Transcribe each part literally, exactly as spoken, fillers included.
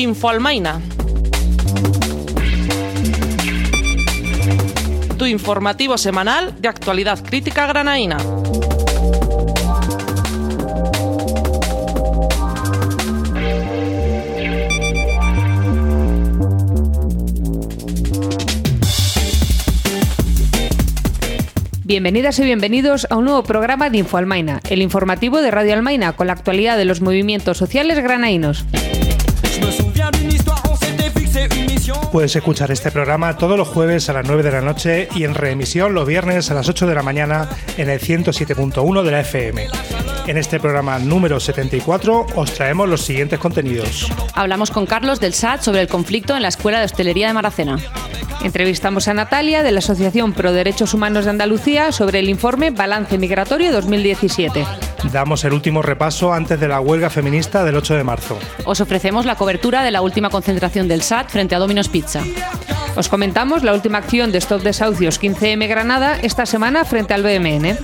Infoalmaina. Tu informativo semanal de actualidad crítica granaína. Bienvenidas y bienvenidos a un nuevo programa de Infoalmaina, el informativo de Radio Almaina con la actualidad de los movimientos sociales granaínos. Puedes escuchar este programa todos los jueves a las nueve de la noche y en reemisión los viernes a las ocho de la mañana en el ciento siete punto uno de la F M. En este programa número setenta y cuatro os traemos los siguientes contenidos. Hablamos con Carlos del S A T sobre el conflicto en la Escuela de Hostelería de Maracena. Entrevistamos a Natalia de la Asociación Pro Derechos Humanos de Andalucía sobre el informe Balance Migratorio dos mil diecisiete. Damos el último repaso antes de la huelga feminista del ocho de marzo. Os ofrecemos la cobertura de la última concentración del S A T frente a Domino's Pizza. Os comentamos la última acción de Stop Desahucios quince eme Granada esta semana frente al B M N.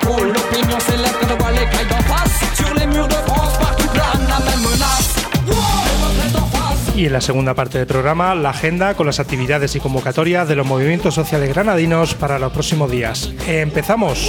Y en la segunda parte del programa, la agenda con las actividades y convocatorias de los movimientos sociales granadinos para los próximos días. ¡Empezamos!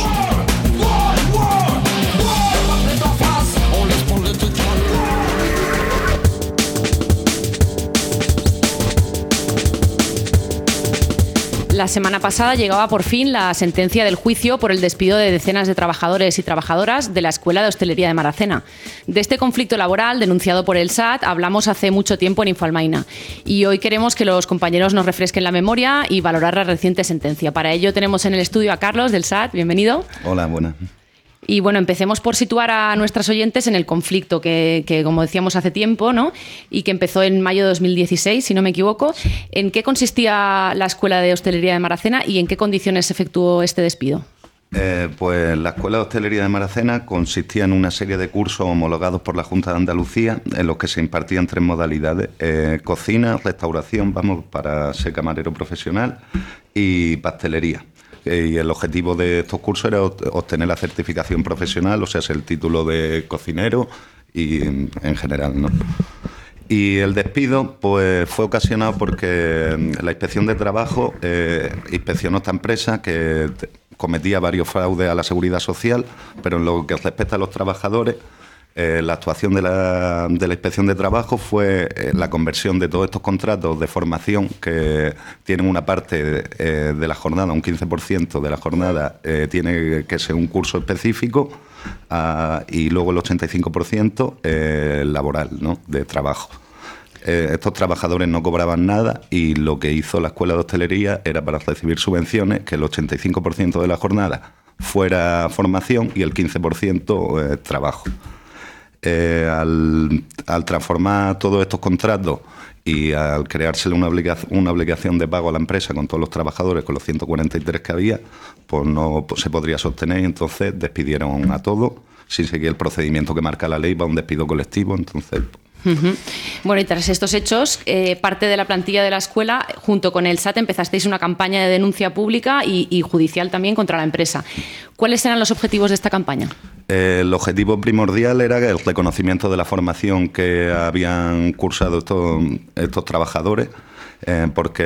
La semana pasada llegaba por fin la sentencia del juicio por el despido de decenas de trabajadores y trabajadoras de la Escuela de Hostelería de Maracena. De este conflicto laboral denunciado por el S A T hablamos hace mucho tiempo en Infoalmaina y hoy queremos que los compañeros nos refresquen la memoria y valorar la reciente sentencia. Para ello tenemos en el estudio a Carlos del S A T. Bienvenido. Hola, buenas. Y bueno, empecemos por situar a nuestras oyentes en el conflicto que, que, como decíamos hace tiempo, ¿no? Y que empezó en mayo de dos mil dieciséis, si no me equivoco. ¿En qué consistía la Escuela de Hostelería de Maracena y en qué condiciones se efectuó este despido? Eh, pues la Escuela de Hostelería de Maracena consistía en una serie de cursos homologados por la Junta de Andalucía en los que se impartían tres modalidades: eh, cocina, restauración, vamos, para ser camarero profesional, y pastelería. Y el objetivo de estos cursos era obtener la certificación profesional, o sea, es el título de cocinero y en general, ¿no? Y el despido pues fue ocasionado porque la Inspección de Trabajo eh, inspeccionó esta empresa que cometía varios fraudes a la seguridad social, pero en lo que respecta a los trabajadores, Eh, la actuación de la, de la Inspección de Trabajo fue eh, la conversión de todos estos contratos de formación que tienen una parte eh, de la jornada, un quince por ciento de la jornada eh, tiene que ser un curso específico uh, y luego el ochenta y cinco por ciento eh, laboral, ¿no?, de trabajo. Eh, estos trabajadores no cobraban nada y lo que hizo la Escuela de Hostelería era, para recibir subvenciones, que el ochenta y cinco por ciento de la jornada fuera formación y el quince por ciento eh, trabajo. Eh, al, al transformar todos estos contratos y al creársele una obligación, una obligación de pago a la empresa con todos los trabajadores, con los ciento cuarenta y tres que había, pues no pues se podría sostener y entonces despidieron a todos sin seguir el procedimiento que marca la ley para un despido colectivo. Entonces... Uh-huh. Bueno, y tras estos hechos, eh, parte de la plantilla de la escuela, junto con el S A T, empezasteis una campaña de denuncia pública y, y judicial también contra la empresa. ¿Cuáles eran los objetivos de esta campaña? Eh, el objetivo primordial era el reconocimiento de la formación que habían cursado estos, estos trabajadores, eh, porque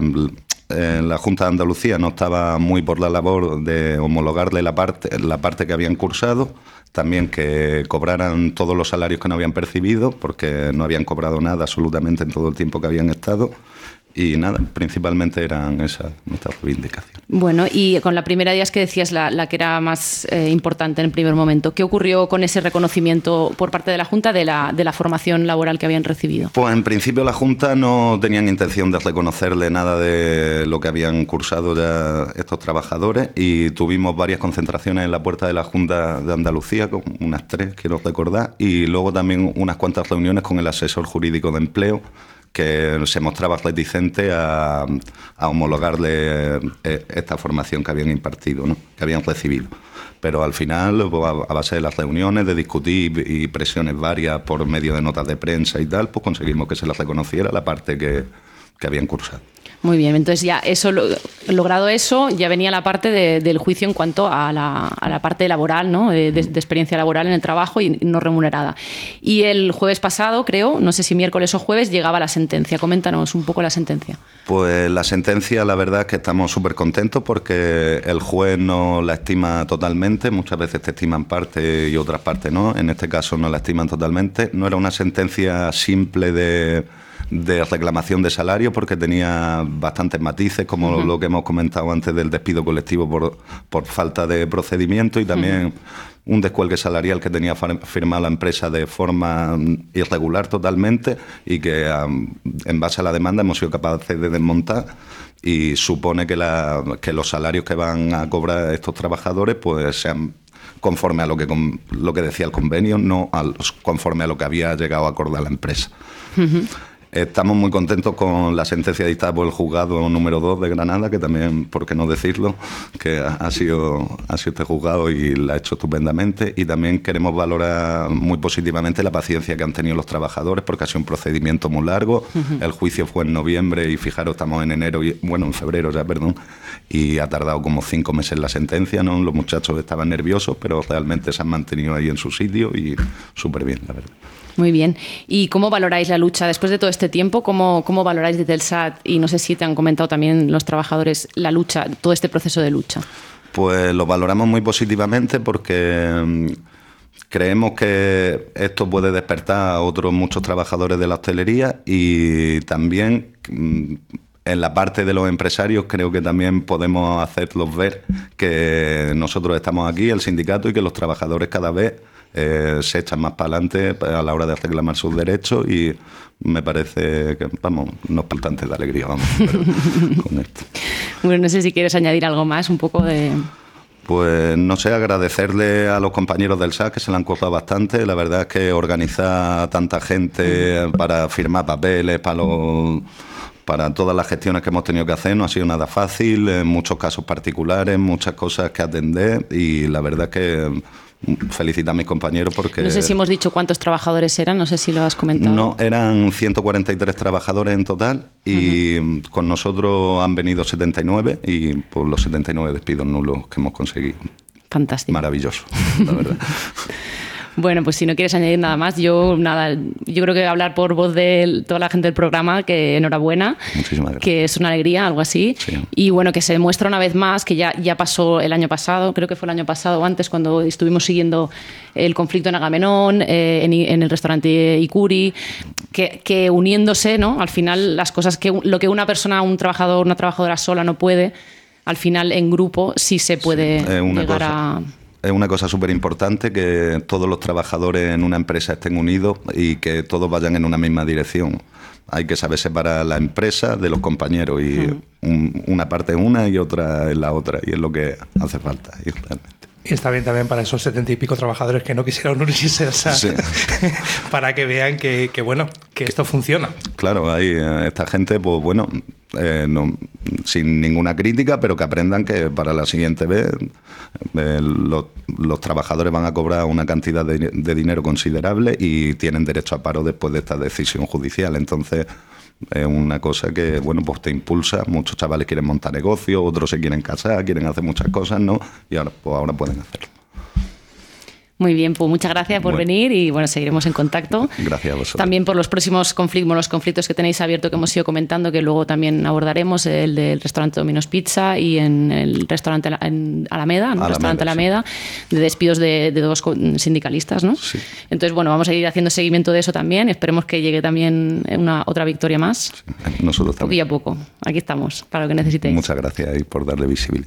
eh, la Junta de Andalucía no estaba muy por la labor de homologarle la parte, la parte que habían cursado. También que cobraran todos los salarios que no habían percibido, porque no habían cobrado nada absolutamente en todo el tiempo que habían estado. Y nada, principalmente eran esas nuestras reivindicaciones. Bueno, y con la primera días que decías, la, la que era más eh, importante en el primer momento, ¿qué ocurrió con ese reconocimiento por parte de la Junta de la, de la formación laboral que habían recibido? Pues en principio la Junta no tenían intención de reconocerle nada de lo que habían cursado ya estos trabajadores y tuvimos varias concentraciones en la puerta de la Junta de Andalucía, con unas tres, quiero recordar, y luego también unas cuantas reuniones con el asesor jurídico de empleo, que se mostraba reticente a, a homologarle eh, esta formación que habían impartido, ¿no?, que habían recibido. Pero al final, pues, a base de las reuniones, de discutir y presiones varias por medio de notas de prensa y tal, pues conseguimos que se les reconociera la parte que, que habían cursado. Muy bien, entonces ya eso, logrado eso, ya venía la parte de, del juicio en cuanto a la, a la parte laboral, ¿no? De, de, de experiencia laboral en el trabajo y no remunerada. Y el jueves pasado, creo, no sé si miércoles o jueves, llegaba la sentencia. Coméntanos un poco la sentencia. Pues la sentencia, la verdad es que estamos súper contentos porque el juez no la estima totalmente, muchas veces te estiman parte y otras partes no, en este caso no la estiman totalmente. No era una sentencia simple de... de reclamación de salario porque tenía bastantes matices, como uh-huh. lo que hemos comentado antes del despido colectivo por, por falta de procedimiento y también uh-huh. un descuelgue salarial que tenía firmado la empresa de forma irregular totalmente y que um, en base a la demanda hemos sido capaces de desmontar y supone que, la, que los salarios que van a cobrar estos trabajadores pues sean conforme a lo que, lo que decía el convenio, no a los, conforme a lo que había llegado a acordar la empresa. Uh-huh. Estamos muy contentos con la sentencia dictada por el juzgado número dos de Granada, que también, por qué no decirlo, que ha sido, ha sido este juzgado y la ha hecho estupendamente. Y también queremos valorar muy positivamente la paciencia que han tenido los trabajadores, porque ha sido un procedimiento muy largo. Uh-huh. El juicio fue en noviembre y fijaros, estamos en enero, y, bueno, en febrero ya, perdón, y ha tardado como cinco meses la sentencia, ¿no? Los muchachos estaban nerviosos, pero realmente se han mantenido ahí en su sitio y súper bien, la verdad. Muy bien. ¿Y cómo valoráis la lucha después de todo este tiempo? ¿Cómo, cómo valoráis desde el S A T? Y no sé si te han comentado también los trabajadores la lucha, todo este proceso de lucha. Pues lo valoramos muy positivamente porque creemos que esto puede despertar a otros muchos trabajadores de la hostelería y también en la parte de los empresarios creo que también podemos hacerlos ver que nosotros estamos aquí, el sindicato, y que los trabajadores cada vez Eh, se echan más para adelante a la hora de reclamar sus derechos y me parece que, vamos, no es bastante de alegría, vamos, con esto. Bueno, no sé si quieres añadir algo más, un poco de... Pues no sé, agradecerle a los compañeros del S A C que se le han costado bastante. La verdad es que organizar a tanta gente para firmar papeles, para los... para todas las gestiones que hemos tenido que hacer no ha sido nada fácil, en muchos casos particulares, muchas cosas que atender y la verdad es que felicitar a mis compañeros porque... No sé si hemos dicho cuántos trabajadores eran, no sé si lo has comentado. No, eran ciento cuarenta y tres trabajadores en total y uh-huh. con nosotros han venido setenta y nueve y por los setenta y nueve despidos nulos que hemos conseguido. Fantástico. Maravilloso, la verdad. Bueno, pues si no quieres añadir nada más, yo nada, yo creo que hablar por voz de toda la gente del programa, que enhorabuena, muchísimas gracias, que es una alegría, algo así, sí. Y bueno, que se demuestra una vez más, que ya, ya pasó el año pasado, creo que fue el año pasado o antes, cuando estuvimos siguiendo el conflicto en Agamenón, eh, en, en el restaurante Icuri, que, que uniéndose, ¿no? Al final las cosas que lo que una persona, un trabajador, una trabajadora sola no puede, al final en grupo sí se puede sí, llegar cosa. a... Es una cosa súper importante que todos los trabajadores en una empresa estén unidos y que todos vayan en una misma dirección. Hay que saber separar la empresa de los compañeros y uh-huh. un, una parte es una y otra es la otra y es lo que hace falta. Y realmente. Y está bien también para esos setenta y pico trabajadores que no quisieron unirse al S A T, sí. para que vean que, que, bueno, que esto funciona. Claro, hay esta gente, pues bueno, eh, no, sin ninguna crítica, pero que aprendan que para la siguiente vez eh, los, los trabajadores van a cobrar una cantidad de, de dinero considerable y tienen derecho a paro después de esta decisión judicial. Entonces, es una cosa que, bueno, pues te impulsa. Muchos chavales quieren montar negocios, otros se quieren casar, quieren hacer muchas cosas, ¿no? Y ahora, pues ahora pueden hacerlo. Muy bien, pues muchas gracias por bueno. venir y bueno, seguiremos en contacto. Gracias a vosotros. También por los próximos conflictos, los conflictos que tenéis abiertos que hemos ido comentando, que luego también abordaremos, el del restaurante Domino's Pizza y en el restaurante en Alameda, ¿no? Alameda, restaurante Alameda, sí. de despidos de, de dos sindicalistas, ¿no? Sí. Entonces, bueno, vamos a ir haciendo seguimiento de eso también. Esperemos que llegue también una otra victoria más. Sí, nosotros también. Poquillo a poco. Aquí estamos, para lo que necesitéis. Muchas gracias y por darle visibilidad.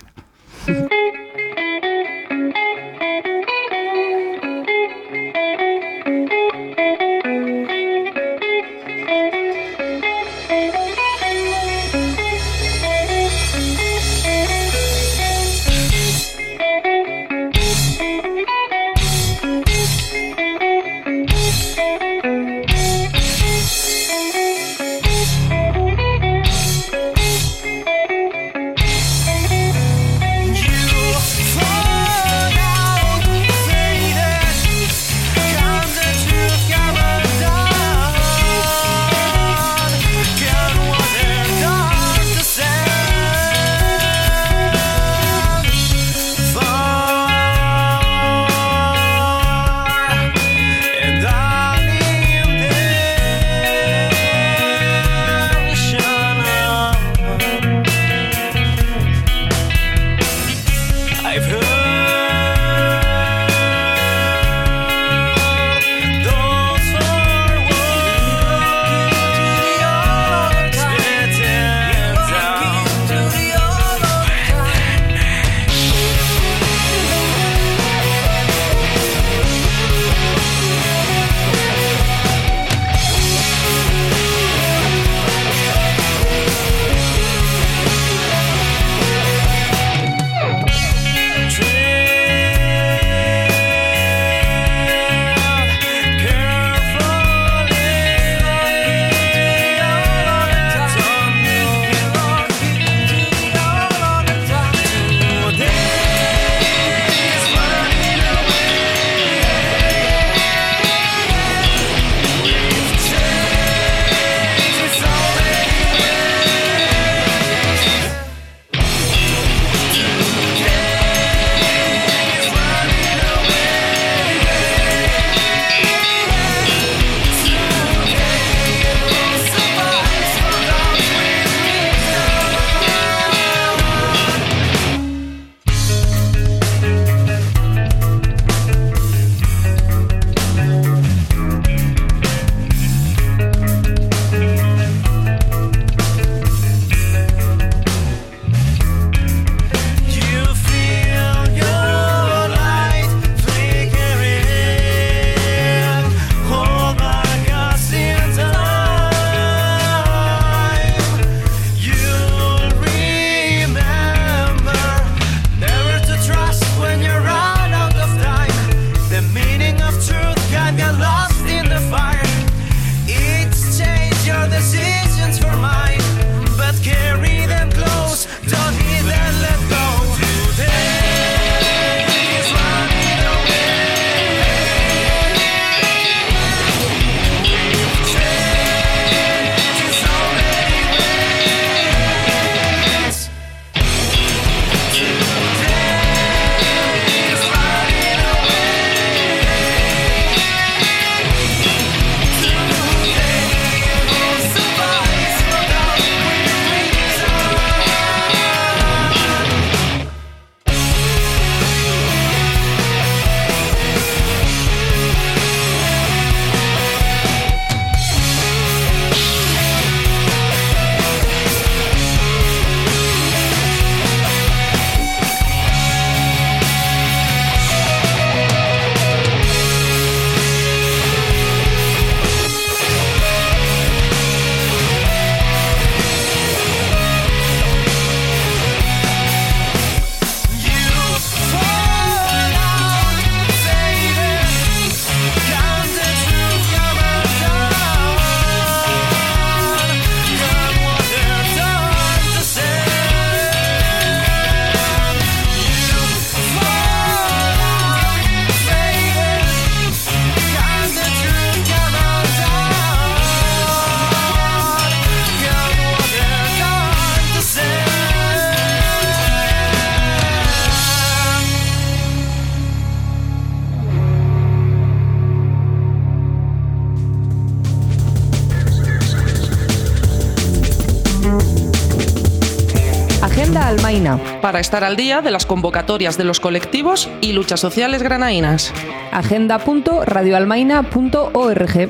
Almaina. Para estar al día de las convocatorias de los colectivos y luchas sociales granadinas. agenda punto radio almaina punto org.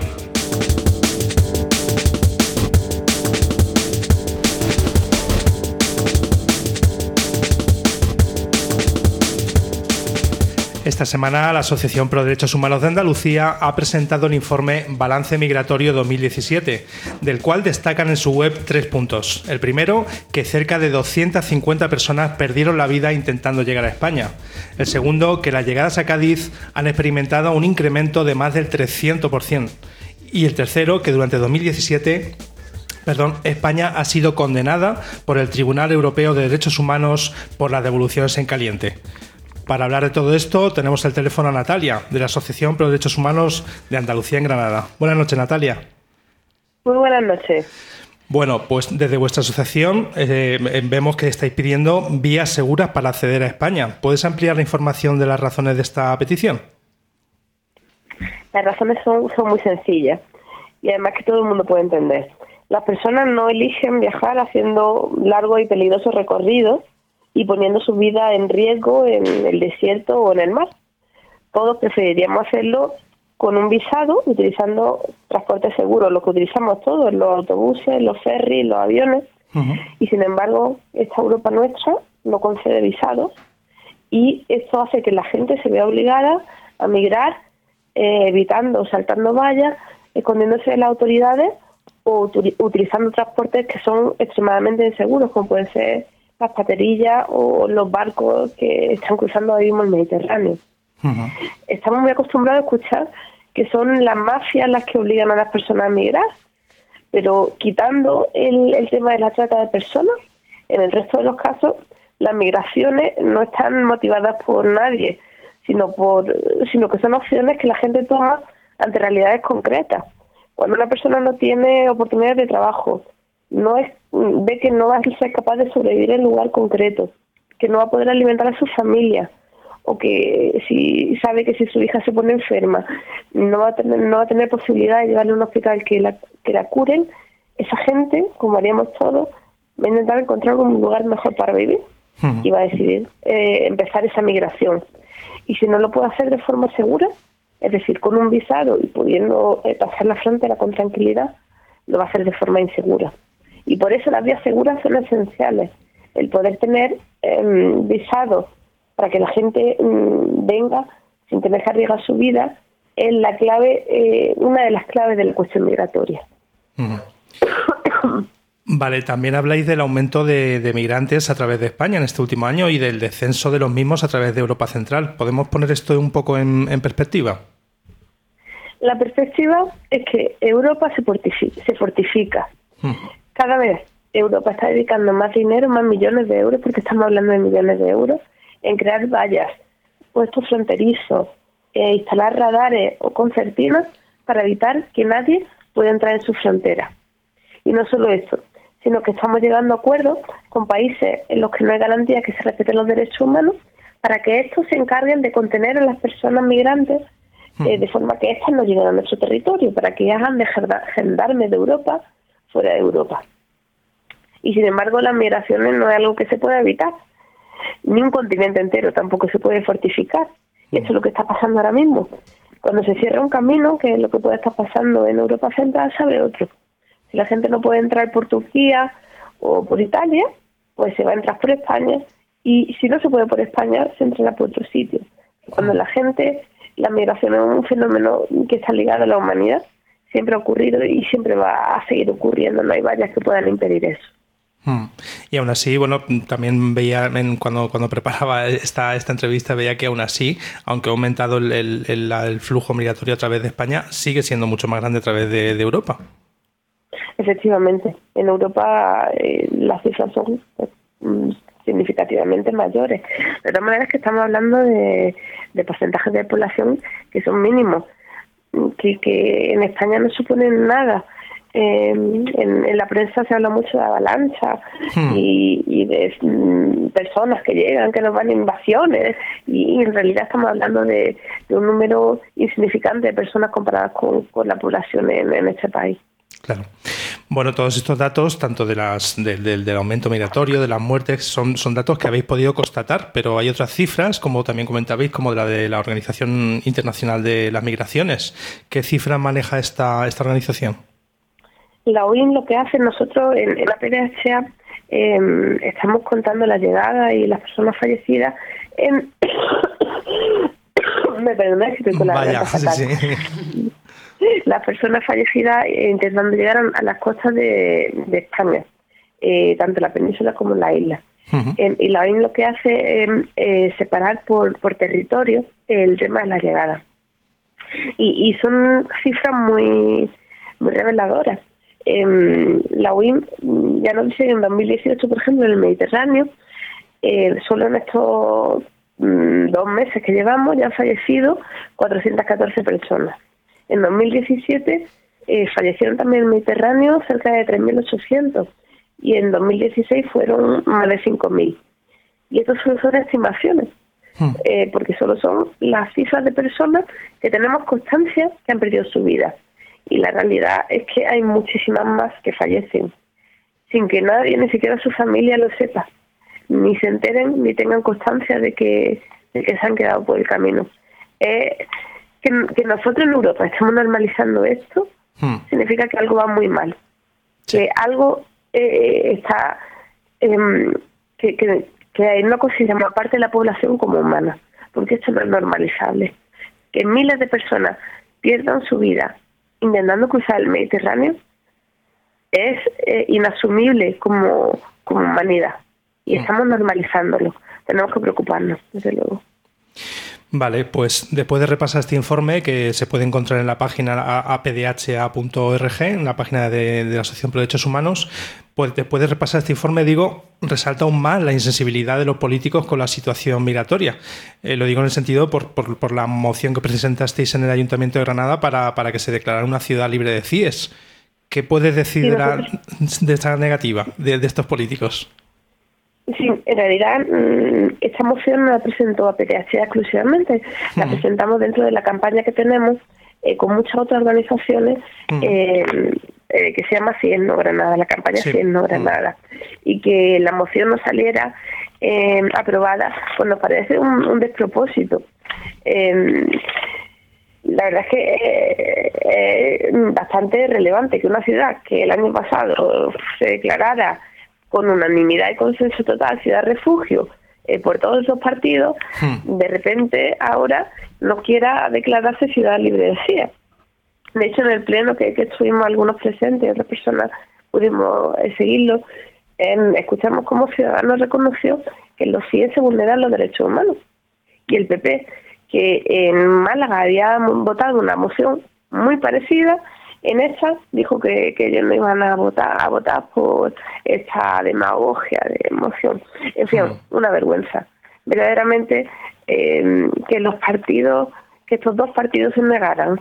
Esta semana la Asociación Pro Derechos Humanos de Andalucía ha presentado el informe Balance Migratorio dos mil diecisiete, del cual destacan en su web tres puntos. El primero, que cerca de doscientas cincuenta personas perdieron la vida intentando llegar a España. El segundo, que las llegadas a Cádiz han experimentado un incremento de más del trescientos por ciento. Y el tercero, que durante dos mil diecisiete... Perdón, España ha sido condenada por el Tribunal Europeo de Derechos Humanos por las devoluciones en caliente. Para hablar de todo esto tenemos el teléfono a Natalia, de la Asociación Pro Derechos Humanos de Andalucía en Granada. Buenas noches, Natalia. Muy buenas noches. Bueno, pues desde vuestra asociación eh, vemos que estáis pidiendo vías seguras para acceder a España. ¿Puedes ampliar la información de las razones de esta petición? Las razones son, son muy sencillas y además que todo el mundo puede entender. Las personas no eligen viajar haciendo largos y peligrosos recorridos y poniendo su vida en riesgo en el desierto o en el mar. Todos preferiríamos hacerlo con un visado, utilizando transporte seguro, lo que utilizamos todos, los autobuses, los ferries, los aviones, uh-huh. Y sin embargo, esta Europa nuestra no concede visados y esto hace que la gente se vea obligada a migrar, eh, evitando, saltando vallas, escondiéndose de las autoridades o util- utilizando transportes que son extremadamente inseguros, como pueden ser las paterillas o los barcos que están cruzando ahora mismo el Mediterráneo. Uh-huh. Estamos muy acostumbrados a escuchar que son las mafias las que obligan a las personas a migrar, pero quitando el, el tema de la trata de personas, en el resto de los casos, las migraciones no están motivadas por nadie, sino por sino que son opciones que la gente toma ante realidades concretas. Cuando una persona no tiene oportunidades de trabajo, no es ve que no va a ser capaz de sobrevivir en un lugar concreto, que no va a poder alimentar a su familia, o que si sabe que si su hija se pone enferma no va a tener no va a tener posibilidad de llevarle a un hospital que la que la curen, esa gente, como haríamos todos, va a intentar encontrar un lugar mejor para vivir uh-huh. y va a decidir eh, empezar esa migración. Y si no lo puede hacer de forma segura, es decir, con un visado y pudiendo eh, pasar la frontera con tranquilidad, lo va a hacer de forma insegura. Y por eso las vías seguras son esenciales. El poder tener eh, visados para que la gente mm, venga sin tener que arriesgar su vida es la clave, eh, una de las claves de la cuestión migratoria. Uh-huh. Vale, también habláis del aumento de, de migrantes a través de España en este último año y del descenso de los mismos a través de Europa Central. ¿Podemos poner esto un poco en, en perspectiva? La perspectiva es que Europa se fortifica. Se fortifica. Uh-huh. Cada vez Europa está dedicando más dinero, más millones de euros, porque estamos hablando de millones de euros, en crear vallas, puestos fronterizos, eh, instalar radares o concertinas para evitar que nadie pueda entrar en su frontera. Y no solo eso, sino que estamos llegando a acuerdos con países en los que no hay garantía que se respeten los derechos humanos para que estos se encarguen de contener a las personas migrantes eh, de forma que éstas no lleguen a nuestro territorio, para que hagan de gendarmes de Europa fuera de Europa. Y sin embargo, las migraciones no es algo que se pueda evitar. Ni un continente entero tampoco se puede fortificar. Y eso es lo que está pasando ahora mismo. Cuando se cierra un camino, que es lo que puede estar pasando en Europa Central, se abre otro. Si la gente no puede entrar por Turquía o por Italia, pues se va a entrar por España. Y si no se puede por España, se entrará por otro sitio. Cuando la gente, la migración es un fenómeno que está ligado a la humanidad, siempre ha ocurrido y siempre va a seguir ocurriendo. No hay vallas que puedan impedir eso. Hmm. Y aún así, bueno, también veía en, cuando cuando preparaba esta esta entrevista, veía que aún así, aunque ha aumentado el, el, el, el flujo migratorio a través de España, sigue siendo mucho más grande a través de, de Europa. Efectivamente, en Europa eh, las cifras son eh, significativamente mayores. De todas maneras que estamos hablando de, de porcentajes de población que son mínimos, que, que en España no suponen nada. Eh, en, en la prensa se habla mucho de avalancha hmm. y, y de mm, personas que llegan, que nos van a invasiones, y, y en realidad estamos hablando de, de un número insignificante de personas comparadas con, con la población en, en este país. Claro. Bueno, todos estos datos, tanto de las, de, de, del aumento migratorio, de las muertes, son, son datos que habéis podido constatar, pero hay otras cifras, como también comentabais, como de la de la Organización Internacional de las Migraciones. ¿Qué cifras maneja esta, esta organización? La O I M lo que hace, nosotros en, en la P D H A eh, estamos contando la llegada y las personas fallecidas en... Me perdonáis que estoy con la Vaya, sí, sí. Las personas fallecidas eh, intentando llegar a las costas de, de España, eh, tanto la península como la isla. Uh-huh. Eh, y la O I M lo que hace es eh, eh, separar por, por territorio el tema de la llegada. Y, y son cifras muy, muy reveladoras. Eh, la O I M ya nos dice que en dos mil dieciocho, por ejemplo, en el Mediterráneo, eh, solo en estos mm, dos meses que llevamos ya han fallecido cuatrocientas catorce personas. En dos mil diecisiete eh, fallecieron también en el Mediterráneo cerca de tres mil ochocientos y en dos mil dieciséis fueron más de cinco mil. Y estas son, son estimaciones, hmm. eh, porque solo son las cifras de personas que tenemos constancia que han perdido su vida. Y la realidad es que hay muchísimas más que fallecen, sin que nadie, ni siquiera su familia lo sepa, ni se enteren, ni tengan constancia de que, de que se han quedado por el camino. Eh, que, que nosotros en Europa estemos normalizando esto, hmm. significa que algo va muy mal, sí. que algo eh, está, eh, que, que, que no consideramos parte de la población como humana, porque esto no es normalizable. Que miles de personas pierdan su vida intentando cruzar el Mediterráneo es eh, inasumible como, como humanidad y estamos normalizándolo. Tenemos que preocuparnos, desde luego. Vale, pues después de repasar este informe que se puede encontrar en la página a p d h a punto org, en la página de, de la Asociación Pro Derechos Humanos, pues después de repasar este informe, digo, resalta aún más la insensibilidad de los políticos con la situación migratoria. Eh, lo digo en el sentido por, por, por la moción que presentasteis en el Ayuntamiento de Granada para, para que se declarara una ciudad libre de C I E S. ¿Qué puedes decir de, la, de esta negativa de, de estos políticos? Sí, en realidad esta moción no la presentó a P D H A exclusivamente, la uh-huh. presentamos dentro de la campaña que tenemos eh, con muchas otras organizaciones uh-huh. eh, eh, que se llama C I E S No Granada, la campaña sí. C I E S No Granada, uh-huh. y que la moción no saliera eh, aprobada, pues nos parece un, un despropósito. Eh, la verdad es que es eh, eh, bastante relevante que una ciudad que el año pasado se declarara con unanimidad y consenso total ciudad refugio eh, por todos esos partidos, hmm. de repente ahora no quiera declararse ciudad libre de C I E S. De hecho, en el pleno que, que estuvimos algunos presentes, otras personas pudimos eh, seguirlo, eh, escuchamos cómo Ciudadanos reconoció que en los C I E S se vulneran los derechos humanos. Y el P P, que en Málaga había votado una moción muy parecida, en esta dijo que, que ellos no iban a votar a votar por esta demagogia de moción. En fin, mm. una vergüenza. Verdaderamente eh, que los partidos, que estos dos partidos se negaran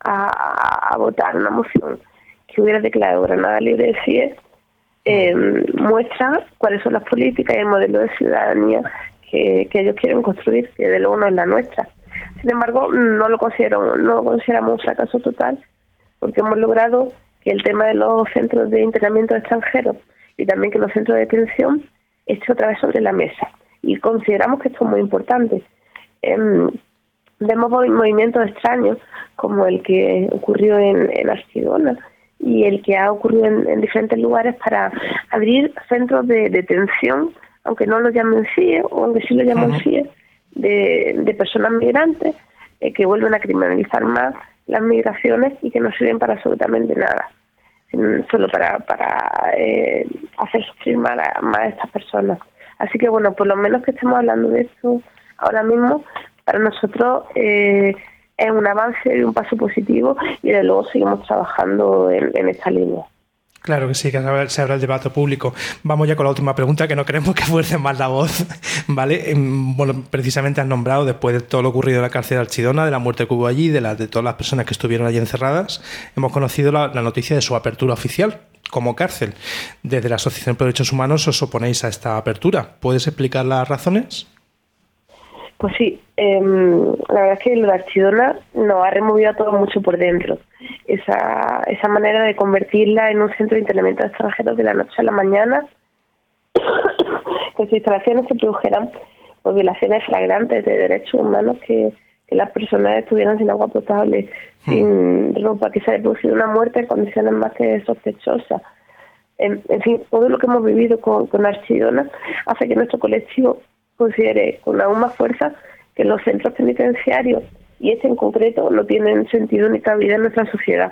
a, a votar una moción que hubiera declarado Granada libre de C I E S, eh, muestra cuáles son las políticas y el modelo de ciudadanía que, que ellos quieren construir, que de luego no es la nuestra. Sin embargo, no lo considero, no lo consideramos un fracaso total, porque hemos logrado que el tema de los centros de internamiento de extranjeros y también que los centros de detención esté otra vez sobre la mesa. Y consideramos que esto es muy importante. Eh, vemos movimientos extraños como el que ocurrió en, en Archidona y el que ha ocurrido en, en diferentes lugares para abrir centros de detención, aunque no lo llamen C I E S o aunque sí lo llaman uh-huh. C I E S, de, de personas migrantes eh, que vuelven a criminalizar más las migraciones y que no sirven para absolutamente nada, solo para para eh, hacer sufrir más a, más a estas personas. Así que bueno, por lo menos que estemos hablando de esto ahora mismo, para nosotros eh, es un avance y un paso positivo, y de luego seguimos trabajando en, en esta línea. Claro que sí, que se abra el debate público. Vamos ya con la última pregunta, que no queremos que fuerce más la voz, ¿vale? Bueno, precisamente has nombrado, después de todo lo ocurrido en la cárcel de Archidona, de la muerte que hubo allí, de, la, de todas las personas que estuvieron allí encerradas, hemos conocido la, la noticia de su apertura oficial como cárcel. Desde la Asociación Pro Derechos Humanos os oponéis a esta apertura. ¿Puedes explicar las razones? Pues sí, eh, la verdad es que lo de Archidona nos ha removido a todos mucho por dentro. Esa, esa manera de convertirla en un centro de internamiento de extranjeros de la noche a la mañana, que sus instalaciones se produjeran por violaciones flagrantes de derechos humanos, que, que las personas estuvieran sin agua potable, hmm. sin ropa, que se haya producido una muerte en condiciones más que sospechosas. En, en fin, todo lo que hemos vivido con, con Archidona hace que nuestro colectivo considere con aún más fuerza que los centros penitenciarios, y este en concreto, no tienen sentido ni cabida en nuestra sociedad.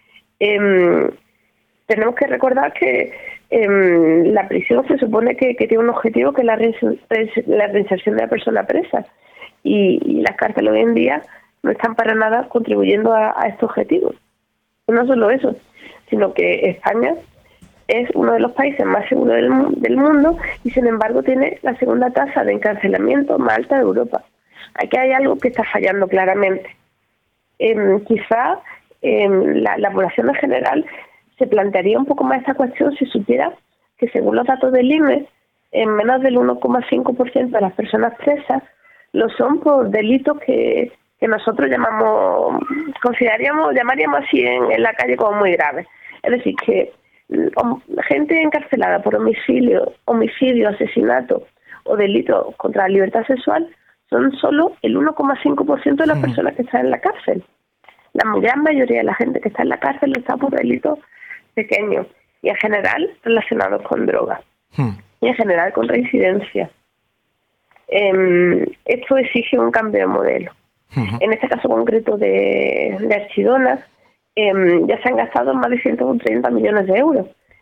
Eh, tenemos que recordar que eh, la prisión se supone que, que tiene un objetivo, que es la, reinserción, la reinserción de la persona presa, y, y las cárceles hoy en día no están para nada contribuyendo a, a este objetivo. Y no solo eso, sino que España es uno de los países más seguros del, del mundo, y sin embargo tiene la segunda tasa de encarcelamiento más alta de Europa. Aquí hay algo que está fallando claramente. Eh, quizá eh, la, la población en general se plantearía un poco más esta cuestión si supiera que, según los datos del I N E, en menos del uno coma cinco por ciento de las personas presas lo son por delitos que, que nosotros llamamos, consideraríamos, llamaríamos así en, en la calle como muy graves. Es decir, que gente encarcelada por homicidio, homicidio, asesinato o delitos contra la libertad sexual son solo el uno coma cinco por ciento de las personas que están en la cárcel. La gran mayoría de la gente que está en la cárcel está por delitos pequeños y en general relacionados con drogas hmm. y en general con reincidencia. Eh, esto exige un cambio de modelo. Uh-huh. En este caso concreto de, de Archidona, eh, ya se han gastado más de ciento treinta millones de euros,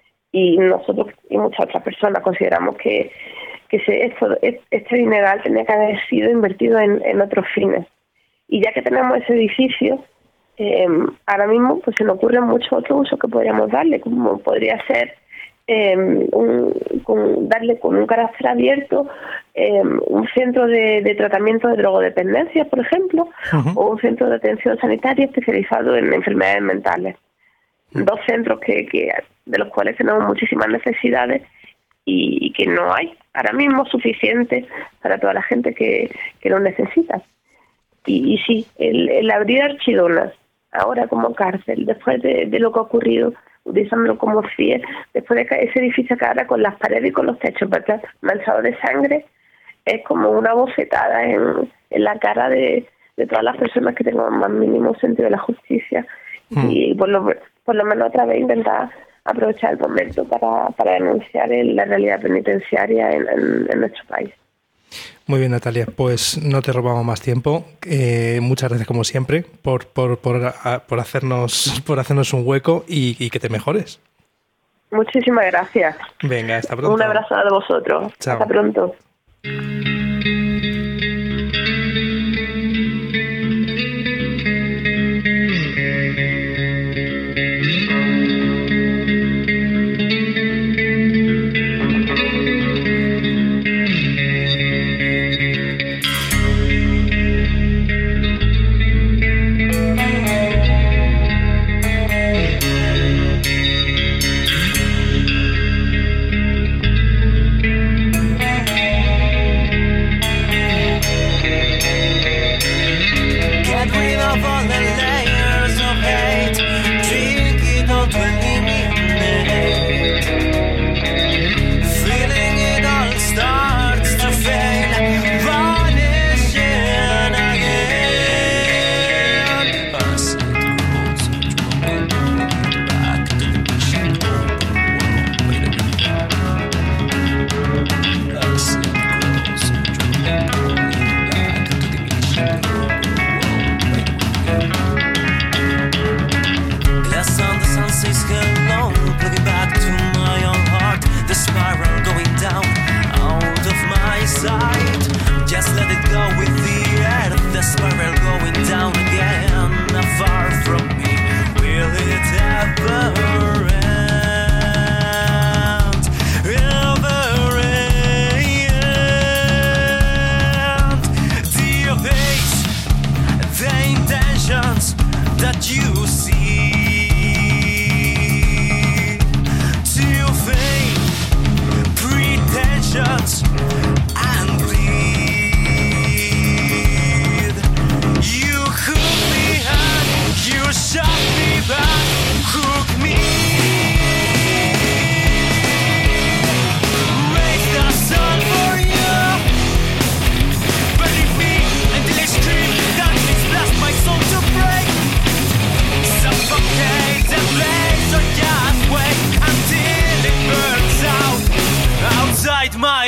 y nosotros y muchas otras personas consideramos que, que se, esto, este dineral tenía que haber sido invertido en, en otros fines. Y ya que tenemos ese edificio, eh, ahora mismo pues se nos ocurren muchos otros usos que podríamos darle, como podría ser eh, un, con, darle con un carácter abierto eh, un centro de, de tratamiento de drogodependencia, por ejemplo, uh-huh. o un centro de atención sanitaria especializado en enfermedades mentales. Uh-huh. Dos centros que, que de los cuales tenemos muchísimas necesidades y, y que no hay ahora mismo suficiente para toda la gente que, que lo necesita. Y, y sí, el, el abrir Archidona ahora como cárcel, después de, de lo que ha ocurrido, utilizándolo como C I E, después de que ese edificio que ahora con las paredes y con los techos manchados de sangre, es como una bofetada en, en la cara de, de todas las personas que tengan más mínimo sentido de la justicia. Mm. Y por lo, por lo menos otra vez intentar aprovechar el momento para, para denunciar el, la realidad penitenciaria en, en, en nuestro país. Muy bien, Natalia, pues no te robamos más tiempo. Eh, muchas gracias como siempre por por, por, por hacernos por hacernos un hueco y, y que te mejores. Muchísimas gracias. Venga, hasta pronto. Un abrazo a vosotros. Chao. Hasta pronto. that you see.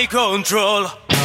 control.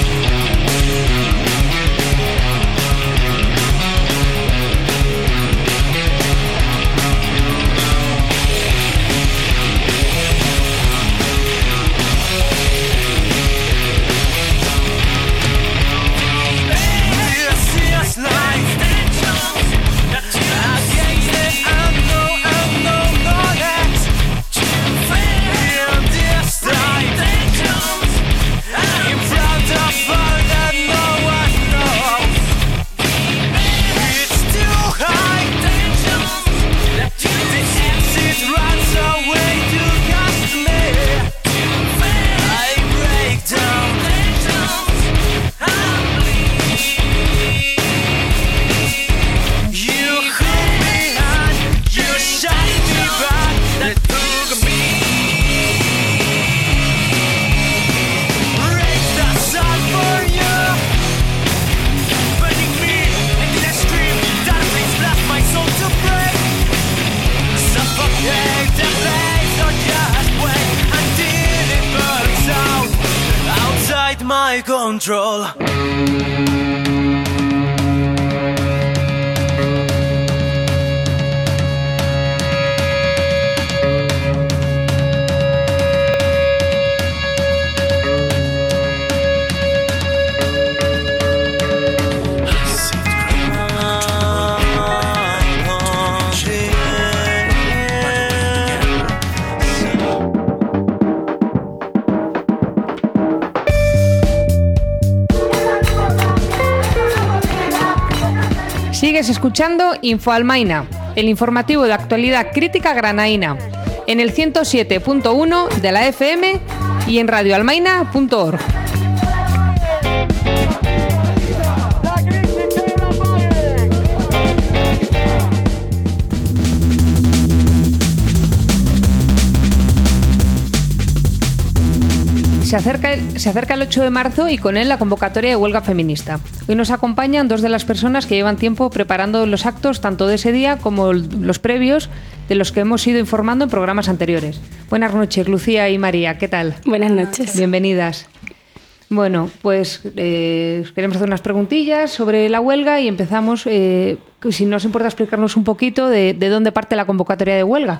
My control. Sigues escuchando Info Almaina, el informativo de actualidad crítica granaína, en el ciento siete punto uno de la F M y en radio almaina punto org. Se acerca, el, se acerca el ocho de marzo y con él la convocatoria de huelga feminista. Hoy nos acompañan dos de las personas que llevan tiempo preparando los actos tanto de ese día como los previos de los que hemos ido informando en programas anteriores. Buenas noches, Lucía y María, ¿qué tal? Buenas noches. Bienvenidas. Bueno, pues eh, queremos hacer unas preguntillas sobre la huelga y empezamos, eh, si no os importa explicarnos un poquito de, de dónde parte la convocatoria de huelga.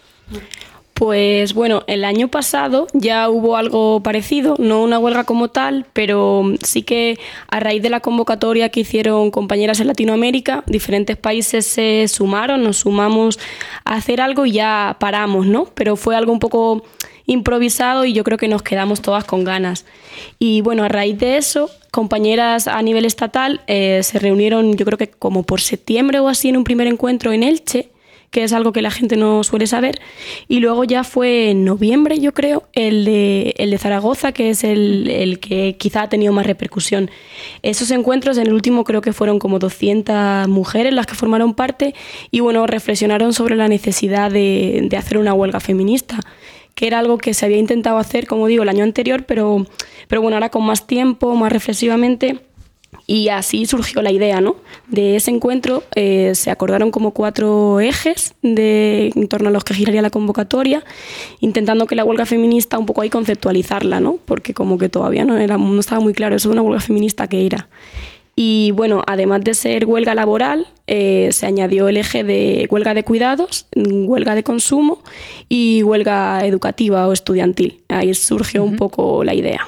Pues bueno, el año pasado ya hubo algo parecido, no una huelga como tal, pero sí que a raíz de la convocatoria que hicieron compañeras en Latinoamérica, diferentes países se sumaron, nos sumamos a hacer algo y ya paramos, ¿no? Pero fue algo un poco improvisado y yo creo que nos quedamos todas con ganas. Y bueno, a raíz de eso, compañeras a nivel estatal eh, se reunieron, yo creo que como por septiembre o así, en un primer encuentro en Elche, que es algo que la gente no suele saber, y luego ya fue en noviembre, yo creo, el de, el de Zaragoza, que es el, el que quizá ha tenido más repercusión. Esos encuentros, en el último creo que fueron como doscientas mujeres las que formaron parte, y bueno, reflexionaron sobre la necesidad de, de hacer una huelga feminista, que era algo que se había intentado hacer, como digo, el año anterior, pero, pero bueno, ahora con más tiempo, más reflexivamente. Y así surgió la idea, ¿no? De ese encuentro eh, se acordaron como cuatro ejes de, en torno a los que giraría la convocatoria, intentando que la huelga feminista un poco ahí conceptualizarla, ¿no? Porque como que todavía no, era, no estaba muy claro eso de una huelga feminista que era. Y bueno, además de ser huelga laboral, eh, se añadió el eje de huelga de cuidados, huelga de consumo y huelga educativa o estudiantil. Ahí surgió uh-huh. un poco la idea.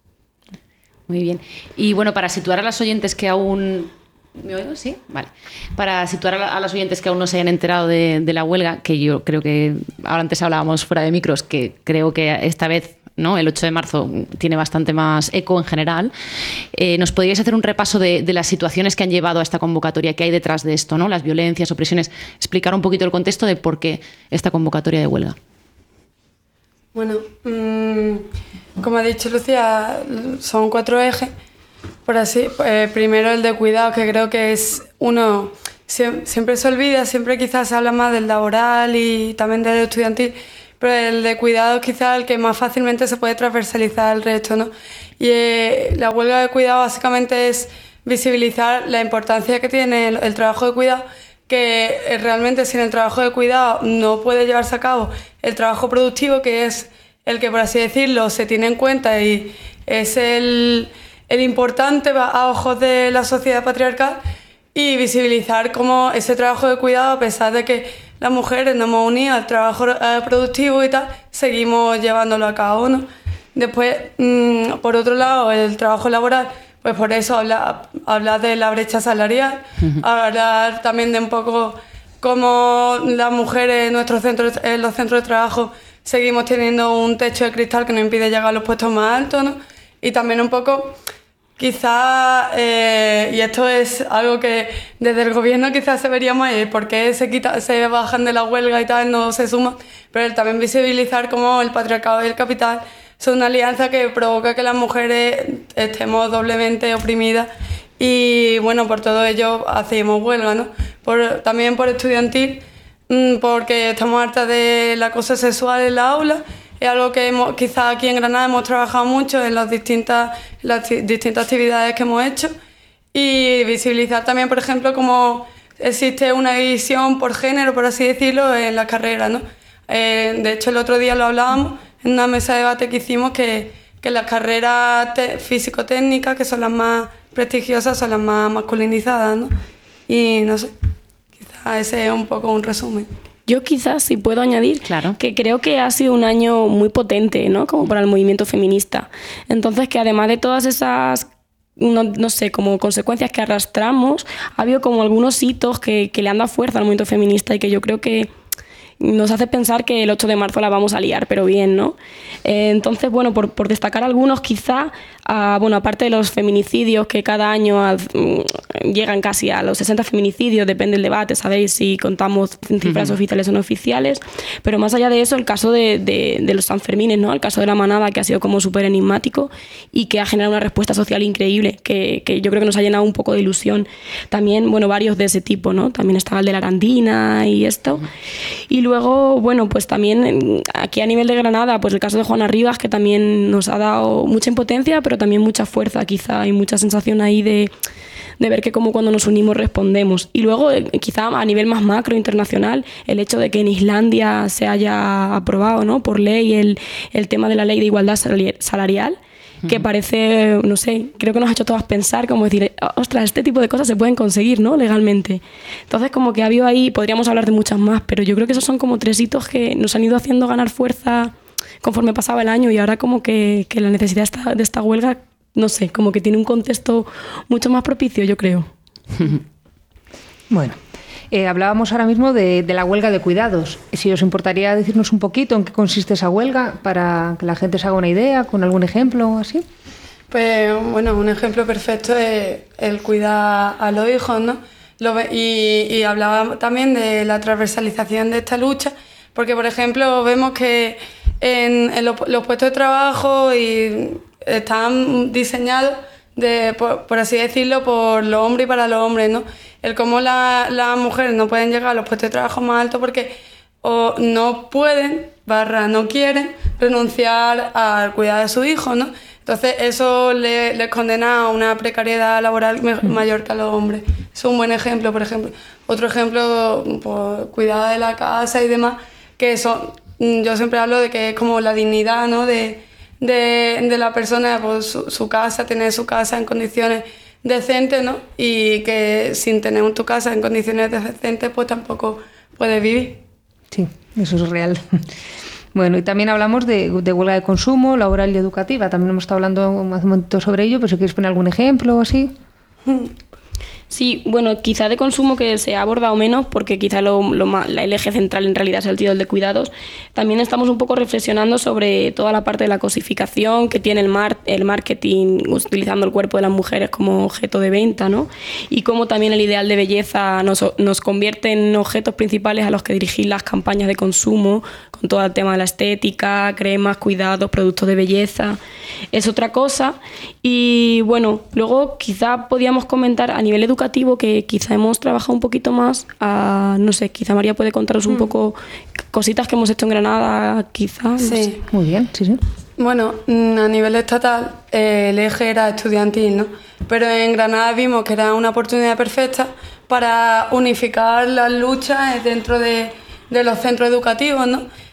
Muy bien. Y bueno, para situar a las oyentes que aún... ¿Me oigo? ¿Sí? Vale. Para situar a, a las oyentes que aún no se hayan enterado de, de la huelga, que yo creo que... Ahora antes hablábamos fuera de micros, que creo que esta vez, ¿no?, el ocho de marzo tiene bastante más eco en general. Eh, ¿Nos podríais hacer un repaso de, de las situaciones que han llevado a esta convocatoria, que hay detrás de esto, ¿no? Las violencias, opresiones. Explicar un poquito el contexto de por qué esta convocatoria de huelga. Bueno, mmm, como ha dicho Lucía, son cuatro ejes. Por así, eh, primero el de cuidado, que creo que es uno, siempre, siempre se olvida, siempre quizás se habla más del laboral y también del estudiantil, pero el de cuidado es quizás el que más fácilmente se puede transversalizar al resto, ¿no? Y eh, la huelga de cuidado básicamente es visibilizar la importancia que tiene el, el trabajo de cuidado, que eh, realmente sin el trabajo de cuidado no puede llevarse a cabo el trabajo productivo, que es el que, por así decirlo, se tiene en cuenta y es el, el importante a ojos de la sociedad patriarcal, y visibilizar cómo ese trabajo de cuidado, a pesar de que las mujeres nos hemos unido al trabajo eh, productivo y tal, seguimos llevándolo a cabo, ¿no? Después, mmm, por otro lado, el trabajo laboral, pues por eso hablar habla de la brecha salarial, uh-huh. hablar también de un poco cómo las mujeres en, nuestros centros, en los centros de trabajo seguimos teniendo un techo de cristal que nos impide llegar a los puestos más altos, ¿no? Y también un poco... Quizás, eh, y esto es algo que desde el gobierno quizás se vería más, por qué se, quita, se bajan de la huelga y tal, no se suman, pero también visibilizar cómo el patriarcado y el capital son una alianza que provoca que las mujeres estemos doblemente oprimidas, y bueno, por todo ello hacemos huelga, ¿no? Por, también por estudiantil, porque estamos hartas del acoso sexual en la aula. Es algo que hemos, quizás aquí en Granada hemos trabajado mucho en las distintas, las distintas actividades que hemos hecho, y visibilizar también, por ejemplo, cómo existe una división por género, por así decirlo, en las carreras, ¿no? Eh, de hecho, el otro día lo hablábamos en una mesa de debate que hicimos, que, que las carreras físico-técnicas, que son las más prestigiosas, son las más masculinizadas, ¿no? Y no sé, quizás ese es un poco un resumen. Yo quizás, si puedo añadir, claro. que creo que ha sido un año muy potente, ¿no? Como para el movimiento feminista. Entonces, que además de todas esas, no, no sé, como consecuencias que arrastramos, ha habido como algunos hitos que, que le han dado fuerza al movimiento feminista, y que yo creo que nos hace pensar que el ocho de marzo la vamos a liar, pero bien, ¿no? Eh, entonces, bueno, por, por destacar algunos, quizá, uh, bueno, aparte de los feminicidios, que cada año uh, llegan casi a los sesenta feminicidios, depende del debate, ¿sabéis? Si contamos cifras uh-huh. oficiales o no oficiales, pero más allá de eso, el caso de, de, de los Sanfermines, ¿no? El caso de la manada, que ha sido como súper enigmático y que ha generado una respuesta social increíble, que, que yo creo que nos ha llenado un poco de ilusión. También, bueno, varios de ese tipo, ¿no? También estaba el de la Arandina y esto. Uh-huh. Y luego, bueno, pues también aquí a nivel de Granada, pues el caso de Juana Rivas, que también nos ha dado mucha impotencia, pero también mucha fuerza quizá, y mucha sensación ahí de, de ver que como cuando nos unimos respondemos. Y luego, quizá a nivel más macro, internacional, el hecho de que en Islandia se haya aprobado, ¿no? Por ley el, el tema de la ley de igualdad salarial, que parece, no sé, creo que nos ha hecho todas pensar, como decir, ostras, este tipo de cosas se pueden conseguir, ¿no? Legalmente. Entonces, como que ha habido ahí, podríamos hablar de muchas más, pero yo creo que esos son como tres hitos que nos han ido haciendo ganar fuerza conforme pasaba el año, y ahora como que, que la necesidad de esta, de esta huelga, no sé, como que tiene un contexto mucho más propicio, yo creo. Bueno. Eh, hablábamos ahora mismo de, de la huelga de cuidados. Si os importaría decirnos un poquito en qué consiste esa huelga, para que la gente se haga una idea, con algún ejemplo o así. Pues bueno, un ejemplo perfecto es el cuidar a los hijos, ¿no? Lo, y, y hablaba también de la transversalización de esta lucha, porque por ejemplo vemos que en, en los, los puestos de trabajo y están diseñados, de, por, por así decirlo, por los hombres y para los hombres, ¿no? El cómo las la mujeres no pueden llegar a los puestos de trabajo más altos porque o no pueden, barra no quieren, renunciar al cuidado de sus hijos, ¿no? Entonces eso les le condena a una precariedad laboral me, mayor que a los hombres. Es un buen ejemplo, por ejemplo. Otro ejemplo, pues, cuidado de la casa y demás, que son, yo siempre hablo de que es como la dignidad, ¿no? De, de, de la persona, pues, su, su casa, tener su casa en condiciones decentes, ¿no? Y que sin tener tu casa en condiciones decentes, pues tampoco puedes vivir. Sí, eso es real. Bueno, y también hablamos de, de huelga de consumo, laboral y educativa. También hemos estado hablando hace un momento sobre ello, pero si quieres poner algún ejemplo o así. Sí, bueno, quizá de consumo que se ha abordado menos, porque quizá lo, lo más, el eje central en realidad es el título de cuidados. También estamos un poco reflexionando sobre toda la parte de la cosificación que tiene el, mar, el marketing, utilizando el cuerpo de las mujeres como objeto de venta, ¿no? Y cómo también el ideal de belleza nos, nos convierte en objetos principales a los que dirigir las campañas de consumo, con todo el tema de la estética, cremas, cuidados, productos de belleza. Es otra cosa. Y bueno, luego quizá podíamos comentar a nivel educativo que quizá hemos trabajado un poquito más, a, no sé, quizá María puede contaros un mm. poco cositas que hemos hecho en Granada, quizá. Sí. No sé. Muy bien, sí, sí. Bueno, a nivel estatal eh, el eje era estudiantil, ¿no? Pero en Granada vimos que era una oportunidad perfecta para unificar las luchas dentro de, de los centros educativos, ¿no?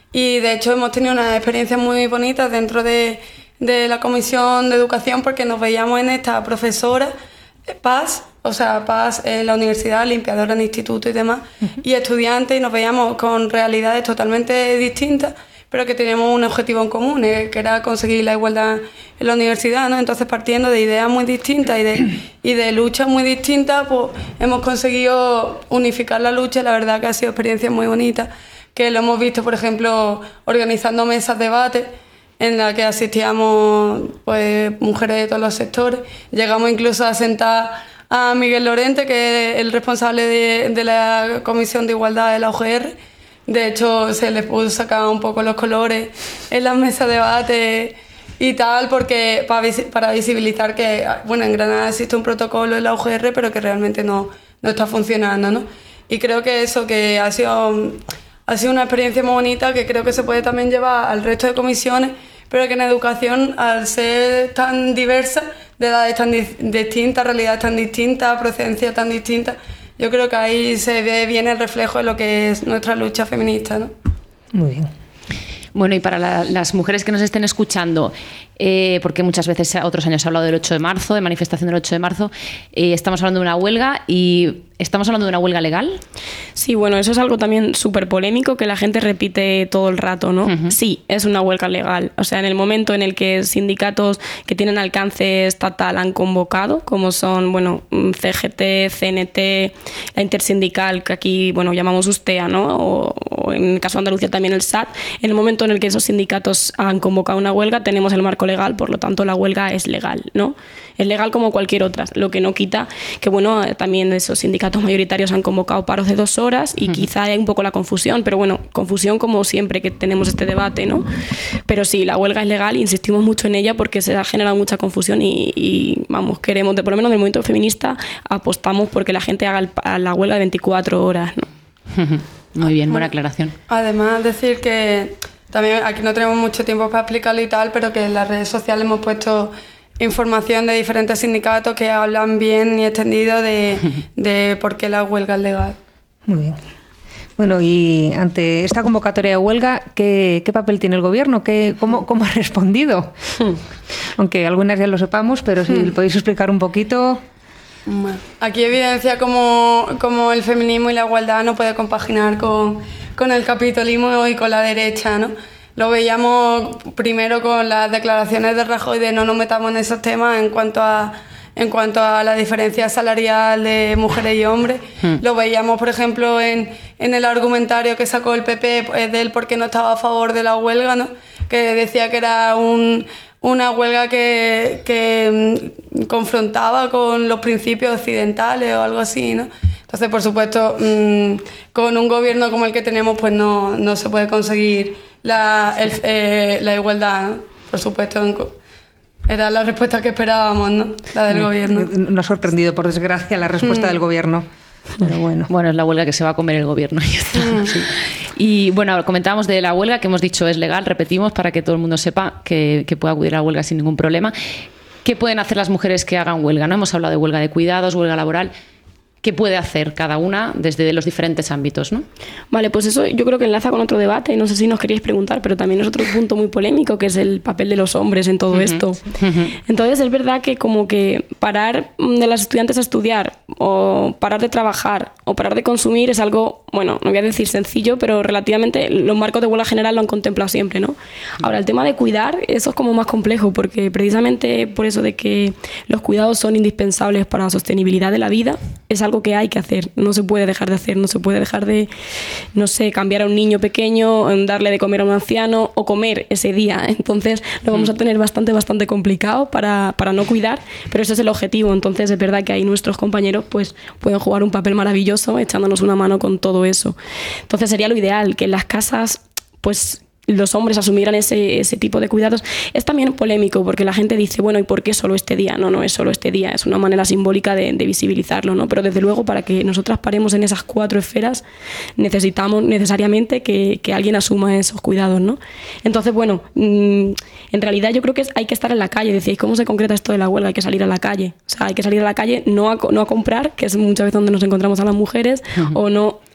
Y de hecho hemos tenido unas experiencias muy bonitas dentro de, de la Comisión de Educación, porque nos veíamos en esta profesora, Paz, o sea, Paz en la universidad, limpiadora en instituto y demás, uh-huh. y estudiantes, y nos veíamos con realidades totalmente distintas, pero que teníamos un objetivo en común, eh, que era conseguir la igualdad en la universidad, ¿no? Entonces, partiendo de ideas muy distintas y de, y de luchas muy distintas, pues hemos conseguido unificar la lucha, y la verdad que ha sido experiencia muy bonita, que lo hemos visto, por ejemplo, organizando mesas de debate, en la que asistíamos pues mujeres de todos los sectores. Llegamos incluso a sentar a Miguel Lorente, que es el responsable de, de la Comisión de Igualdad de la U G R. De hecho, se les pudo sacar un poco los colores en las mesas de debate y tal, porque para, para visibilizar que, bueno, en Granada existe un protocolo en la U G R, pero que realmente no, no está funcionando, ¿no? Y creo que eso, que ha sido... Ha sido una experiencia muy bonita, que creo que se puede también llevar al resto de comisiones, pero que en educación, al ser tan diversa, de edades tan di- distintas, realidades tan distintas, procedencias tan distintas, yo creo que ahí se ve bien el reflejo de lo que es nuestra lucha feminista, ¿no? Muy bien. Bueno, y para la, las mujeres que nos estén escuchando, eh, porque muchas veces otros años se ha hablado del ocho de marzo, de manifestación del ocho de marzo, eh, estamos hablando de una huelga y ¿estamos hablando de una huelga legal? Sí, bueno, eso es algo también súper polémico que la gente repite todo el rato, ¿no? Uh-huh. Sí, es una huelga legal. O sea, en el momento en el que sindicatos que tienen alcance estatal han convocado, como son, bueno, C G T, C N T, la Intersindical, que aquí, bueno, llamamos USTEA, ¿no? O, o en el caso de Andalucía también el S A T. En el momento en el que esos sindicatos han convocado una huelga, tenemos el marco legal, por lo tanto la huelga es legal, ¿no? Es legal como cualquier otra, lo que no quita que, bueno, también esos sindicatos mayoritarios han convocado paros de dos horas y uh-huh. quizá hay un poco la confusión, pero bueno, confusión como siempre que tenemos este debate, ¿no? Pero sí, la huelga es legal, insistimos mucho en ella porque se ha generado mucha confusión y, y vamos, queremos, de, por lo menos del movimiento feminista, apostamos porque la gente haga el, la huelga de veinticuatro horas, ¿no? Uh-huh. Muy bien, buena aclaración. Además, decir que también aquí no tenemos mucho tiempo para explicarlo y tal, pero que en las redes sociales hemos puesto información de diferentes sindicatos que hablan bien y extendido de, de por qué la huelga es legal. Muy bien. Bueno, y ante esta convocatoria de huelga, ¿qué, qué papel tiene el gobierno? ¿Qué, cómo, ¿Cómo ha respondido? Aunque algunas ya lo sepamos, pero si hmm. podéis explicar un poquito... Bueno, aquí evidencia cómo, cómo el feminismo y la igualdad no puede compaginar con, con el capitalismo y con la derecha, ¿no? Lo veíamos primero con las declaraciones de Rajoy de no nos metamos en esos temas en cuanto a, en cuanto a la diferencia salarial de mujeres y hombres. Hmm. Lo veíamos, por ejemplo, en, en el argumentario que sacó el P P de él porque no estaba a favor de la huelga, ¿no? Que decía que era un... una huelga que, que confrontaba con los principios occidentales o algo así, ¿no? Entonces, por supuesto, mmm, con un gobierno como el que tenemos, pues no, no se puede conseguir la, el, eh, la igualdad, ¿no? Por supuesto, era la respuesta que esperábamos, ¿no? La del gobierno. Nos ha sorprendido, por desgracia, la respuesta mm. del gobierno. Pero bueno. Bueno, es la huelga que se va a comer el gobierno. Y, mm. sí. Y bueno, comentábamos de la huelga que hemos dicho es legal, repetimos, para que todo el mundo sepa que, que puede acudir a la huelga sin ningún problema. ¿Qué pueden hacer las mujeres que hagan huelga? ¿No? Hemos hablado de huelga de cuidados, huelga laboral. ¿Qué puede hacer cada una desde los diferentes ámbitos, ¿no? Vale, pues eso yo creo que enlaza con otro debate, no sé si nos queríais preguntar, pero también es otro punto muy polémico, que es el papel de los hombres en todo uh-huh. esto. Uh-huh. Entonces es verdad que como que parar de las estudiantes a estudiar, o parar de trabajar, o parar de consumir es algo, bueno, no voy a decir sencillo, pero relativamente los marcos de huelga general lo han contemplado siempre, ¿no? Ahora, el tema de cuidar, eso es como más complejo, porque precisamente por eso de que los cuidados son indispensables para la sostenibilidad de la vida, es algo que hay que hacer, no se puede dejar de hacer, no se puede dejar de, no sé, cambiar a un niño pequeño, darle de comer a un anciano o comer ese día. Entonces lo vamos a tener bastante, bastante complicado para, para no cuidar, pero ese es el objetivo. Entonces es verdad que ahí nuestros compañeros pues pueden jugar un papel maravilloso echándonos una mano con todo eso. Entonces sería lo ideal, que en las casas pues los hombres asumieran ese, ese tipo de cuidados. Es también polémico porque la gente dice, bueno, ¿y por qué solo este día? No, no es solo este día, es una manera simbólica de, de visibilizarlo, ¿no? Pero desde luego para que nosotras paremos en esas cuatro esferas necesitamos necesariamente que, que alguien asuma esos cuidados, ¿no? Entonces, bueno, mmm, en realidad yo creo que es, hay que estar en la calle. Decíais, ¿cómo se concreta esto de la huelga? Hay que salir a la calle. O sea, hay que salir a la calle no a, no a comprar, que es muchas veces donde nos encontramos a las mujeres, uh-huh. o no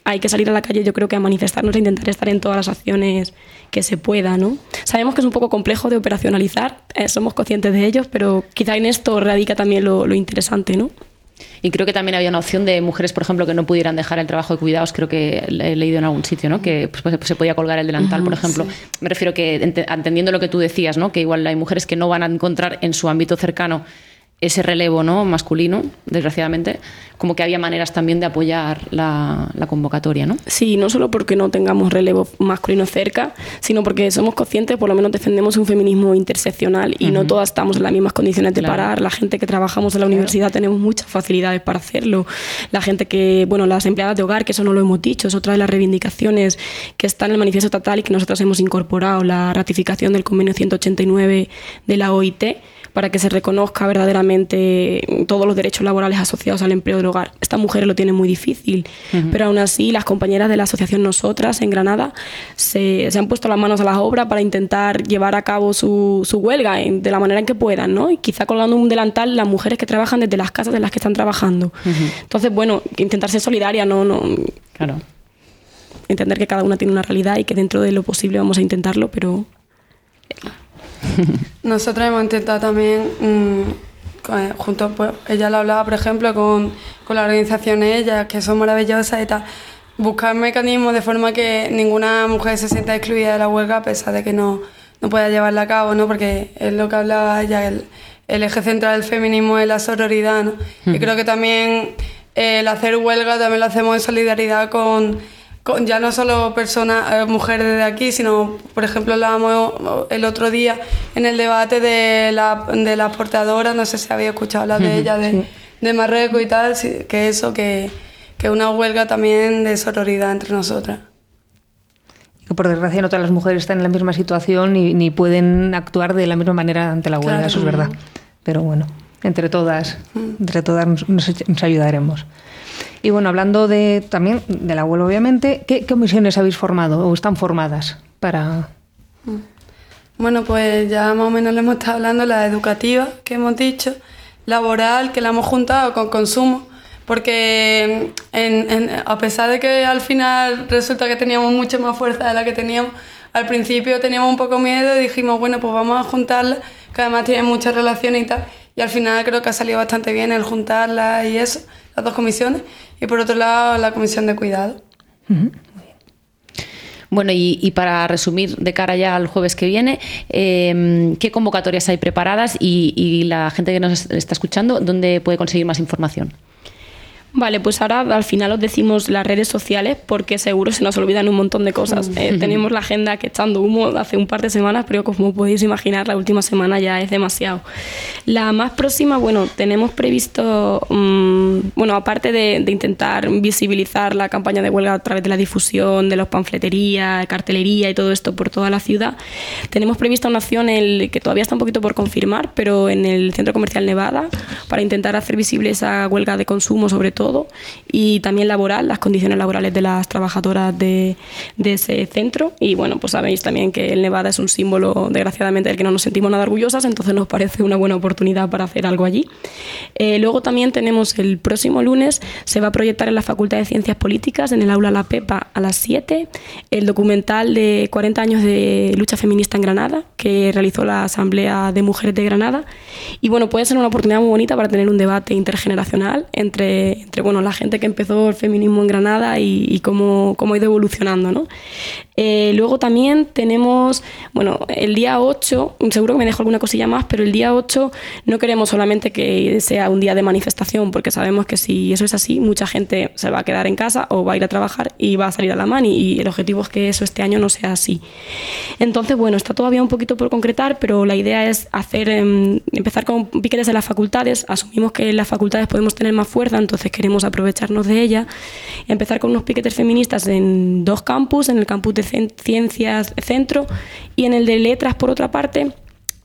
hay que salir a la calle, yo creo que a manifestarnos e intentar estar en todas las acciones que se pueda, ¿no? Sabemos que es un poco complejo de operacionalizar, eh, somos conscientes de ello, pero quizá en esto radica también lo, lo interesante, ¿no? Y creo que también había una opción de mujeres, por ejemplo, que no pudieran dejar el trabajo de cuidados, creo que he leído en algún sitio, ¿no? Que pues, se podía colgar el delantal, por ejemplo. Sí. Me refiero que, entendiendo lo que tú decías, ¿no? Que igual hay mujeres que no van a encontrar en su ámbito cercano ese relevo, ¿no? Masculino, desgraciadamente, como que había maneras también de apoyar la, la convocatoria, ¿no? Sí, no solo porque no tengamos relevo masculino cerca, sino porque somos conscientes, por lo menos defendemos un feminismo interseccional y uh-huh. no todas estamos en las mismas condiciones de claro. parar. La gente que trabajamos en la claro. universidad tenemos muchas facilidades para hacerlo. La gente que, bueno, las empleadas de hogar, que eso no lo hemos dicho, es otra de las reivindicaciones que está en el manifiesto estatal y que nosotras hemos incorporado, la ratificación del convenio ciento ochenta y nueve de la O I T, para que se reconozca verdaderamente todos los derechos laborales asociados al empleo del hogar. Estas mujeres lo tienen muy difícil, uh-huh. pero aún así las compañeras de la asociación Nosotras en Granada se, se han puesto las manos a la obra para intentar llevar a cabo su, su huelga en, de la manera en que puedan, ¿no? Y quizá colgando un delantal las mujeres que trabajan desde las casas en las que están trabajando. Uh-huh. Entonces, bueno, intentar ser solidaria, no, no, claro. entender que cada una tiene una realidad y que dentro de lo posible vamos a intentarlo, pero... Nosotros hemos intentado también, mmm, con, junto, pues, ella lo hablaba, por ejemplo, con, con las organizaciones, ellas, que son maravillosas y tal, buscar mecanismos de forma que ninguna mujer se sienta excluida de la huelga a pesar de que no, no pueda llevarla a cabo, ¿no? Porque es lo que hablaba ella, el, el eje central del feminismo es la sororidad, ¿no? Uh-huh. Y creo que también eh, el hacer huelga también lo hacemos en solidaridad con... Con ya no solo personas, eh, mujeres de aquí, sino, por ejemplo, hablábamos el otro día en el debate de la, de la portadora, no sé si había escuchado hablar de ella, de, sí. de Marruecos y tal, que eso, que, que una huelga también de sororidad entre nosotras. Que por desgracia no todas las mujeres están en la misma situación ni, ni pueden actuar de la misma manera ante la huelga, claro. Eso es verdad. Pero bueno, entre todas, entre todas nos, nos ayudaremos. Y bueno, hablando de también de la huelga, obviamente, ¿qué comisiones habéis formado o están formadas para...? Bueno, pues ya más o menos le hemos estado hablando, la educativa, que hemos dicho, laboral, que la hemos juntado con consumo, porque en, en, a pesar de que al final resulta que teníamos mucha más fuerza de la que teníamos, al principio teníamos un poco miedo y dijimos, bueno, pues vamos a juntarla, que además tienen muchas relaciones y tal, y al final creo que ha salido bastante bien el juntarla y eso, las dos comisiones, y por otro lado la comisión de cuidado. Uh-huh. Bueno, y, y para resumir de cara ya al jueves que viene, eh, ¿qué convocatorias hay preparadas y, y la gente que nos está escuchando, dónde puede conseguir más información? Vale, pues ahora al final os decimos las redes sociales porque seguro se nos olvidan un montón de cosas. Eh, tenemos la agenda que echando humo hace un par de semanas, pero como podéis imaginar, la última semana ya es demasiado. La más próxima, bueno, tenemos previsto, mmm, bueno, aparte de, de intentar visibilizar la campaña de huelga a través de la difusión, de los panfleterías, cartelería y todo esto por toda la ciudad, tenemos prevista una acción el, que todavía está un poquito por confirmar, pero en el Centro Comercial Nevada, para intentar hacer visible esa huelga de consumo sobre todo, todo y también laboral, las condiciones laborales de las trabajadoras de, de ese centro. Y bueno, pues sabéis también que el Nevada es un símbolo, desgraciadamente, del que no nos sentimos nada orgullosas, entonces nos parece una buena oportunidad para hacer algo allí. Eh, luego también tenemos el próximo lunes, se va a proyectar en la Facultad de Ciencias Políticas, en el aula La Pepa, a las siete, el documental de cuarenta años de lucha feminista en Granada, que realizó la Asamblea de Mujeres de Granada. Y bueno, puede ser una oportunidad muy bonita para tener un debate intergeneracional entre, entre bueno, la gente que empezó el feminismo en Granada y, y cómo, cómo ha ido evolucionando, ¿no? Eh, luego también tenemos, bueno, el día ocho, seguro que me dejo alguna cosilla más, pero el día ocho no queremos solamente que sea un día de manifestación, porque sabemos que si eso es así, mucha gente se va a quedar en casa o va a ir a trabajar y va a salir a la mani, y el objetivo es que eso este año no sea así. Entonces, bueno, está todavía un poquito por concretar, pero la idea es hacer, eh, empezar con piquetes en las facultades. Asumimos que en las facultades podemos tener más fuerza, entonces queremos aprovecharnos de ella. Empezar con unos piquetes feministas en dos campus, en el campus de Ciencias Centro y en el de Letras, por otra parte,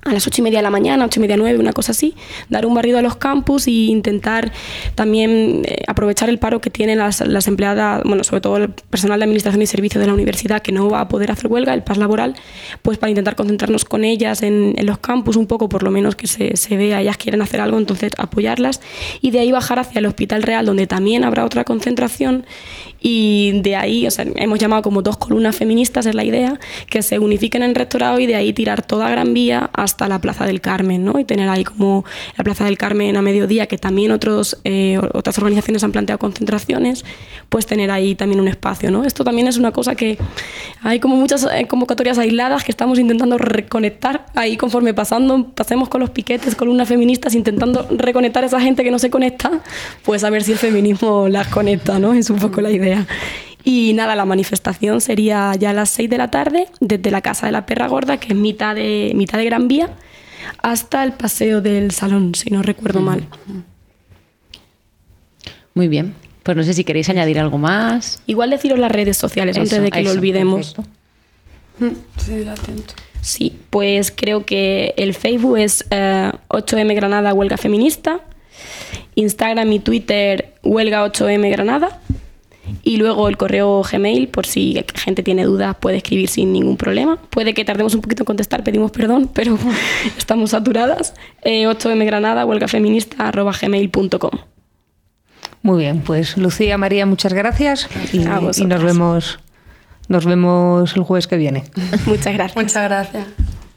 a las ocho y media de la mañana, ocho y media, nueve, una cosa así, dar un barrido a los campus e intentar también eh, aprovechar el paro que tienen las, las empleadas, bueno, sobre todo el personal de administración y servicios de la universidad que no va a poder hacer huelga, el paro laboral, pues para intentar concentrarnos con ellas en, en los campus un poco, por lo menos que se, se vea, ellas quieren hacer algo, entonces apoyarlas, y de ahí bajar hacia el Hospital Real, donde también habrá otra concentración, y de ahí, o sea, hemos llamado como dos columnas feministas, es la idea, que se unifiquen en el rectorado y de ahí tirar toda Gran Vía hasta hasta la Plaza del Carmen, ¿no? Y tener ahí como la Plaza del Carmen a mediodía, que también otros, eh, otras organizaciones han planteado concentraciones, pues tener ahí también un espacio, ¿no? Esto también es una cosa que hay como muchas convocatorias aisladas que estamos intentando reconectar ahí conforme pasando, pasemos con los piquetes, columnas feministas, intentando reconectar a esa gente que no se conecta, pues a ver si el feminismo las conecta, ¿no? Es un poco la idea. Y nada, la manifestación sería ya a las seis de la tarde, desde la Casa de la Perra Gorda, que es mitad de, mitad de Gran Vía, hasta el Paseo del Salón, si no recuerdo mal. Muy bien. Pues no sé si queréis añadir algo más. Igual deciros las redes sociales, eso, antes de que eso, lo olvidemos. Perfecto. Sí, lo atento. Sí, pues creo que el Facebook es eh, ocho eme Granada Huelga Feminista, Instagram y Twitter Huelga ocho eme Granada. Y luego el correo Gmail, por si gente tiene dudas, puede escribir sin ningún problema. Puede que tardemos un poquito en contestar, pedimos perdón, pero estamos saturadas. Eh, ocho eme Granada, huelgafeminista, arroba gmail punto com. Muy bien, pues Lucía, María, muchas gracias. Y, y nos vemos, nos vemos el jueves que viene. Muchas gracias. Muchas gracias.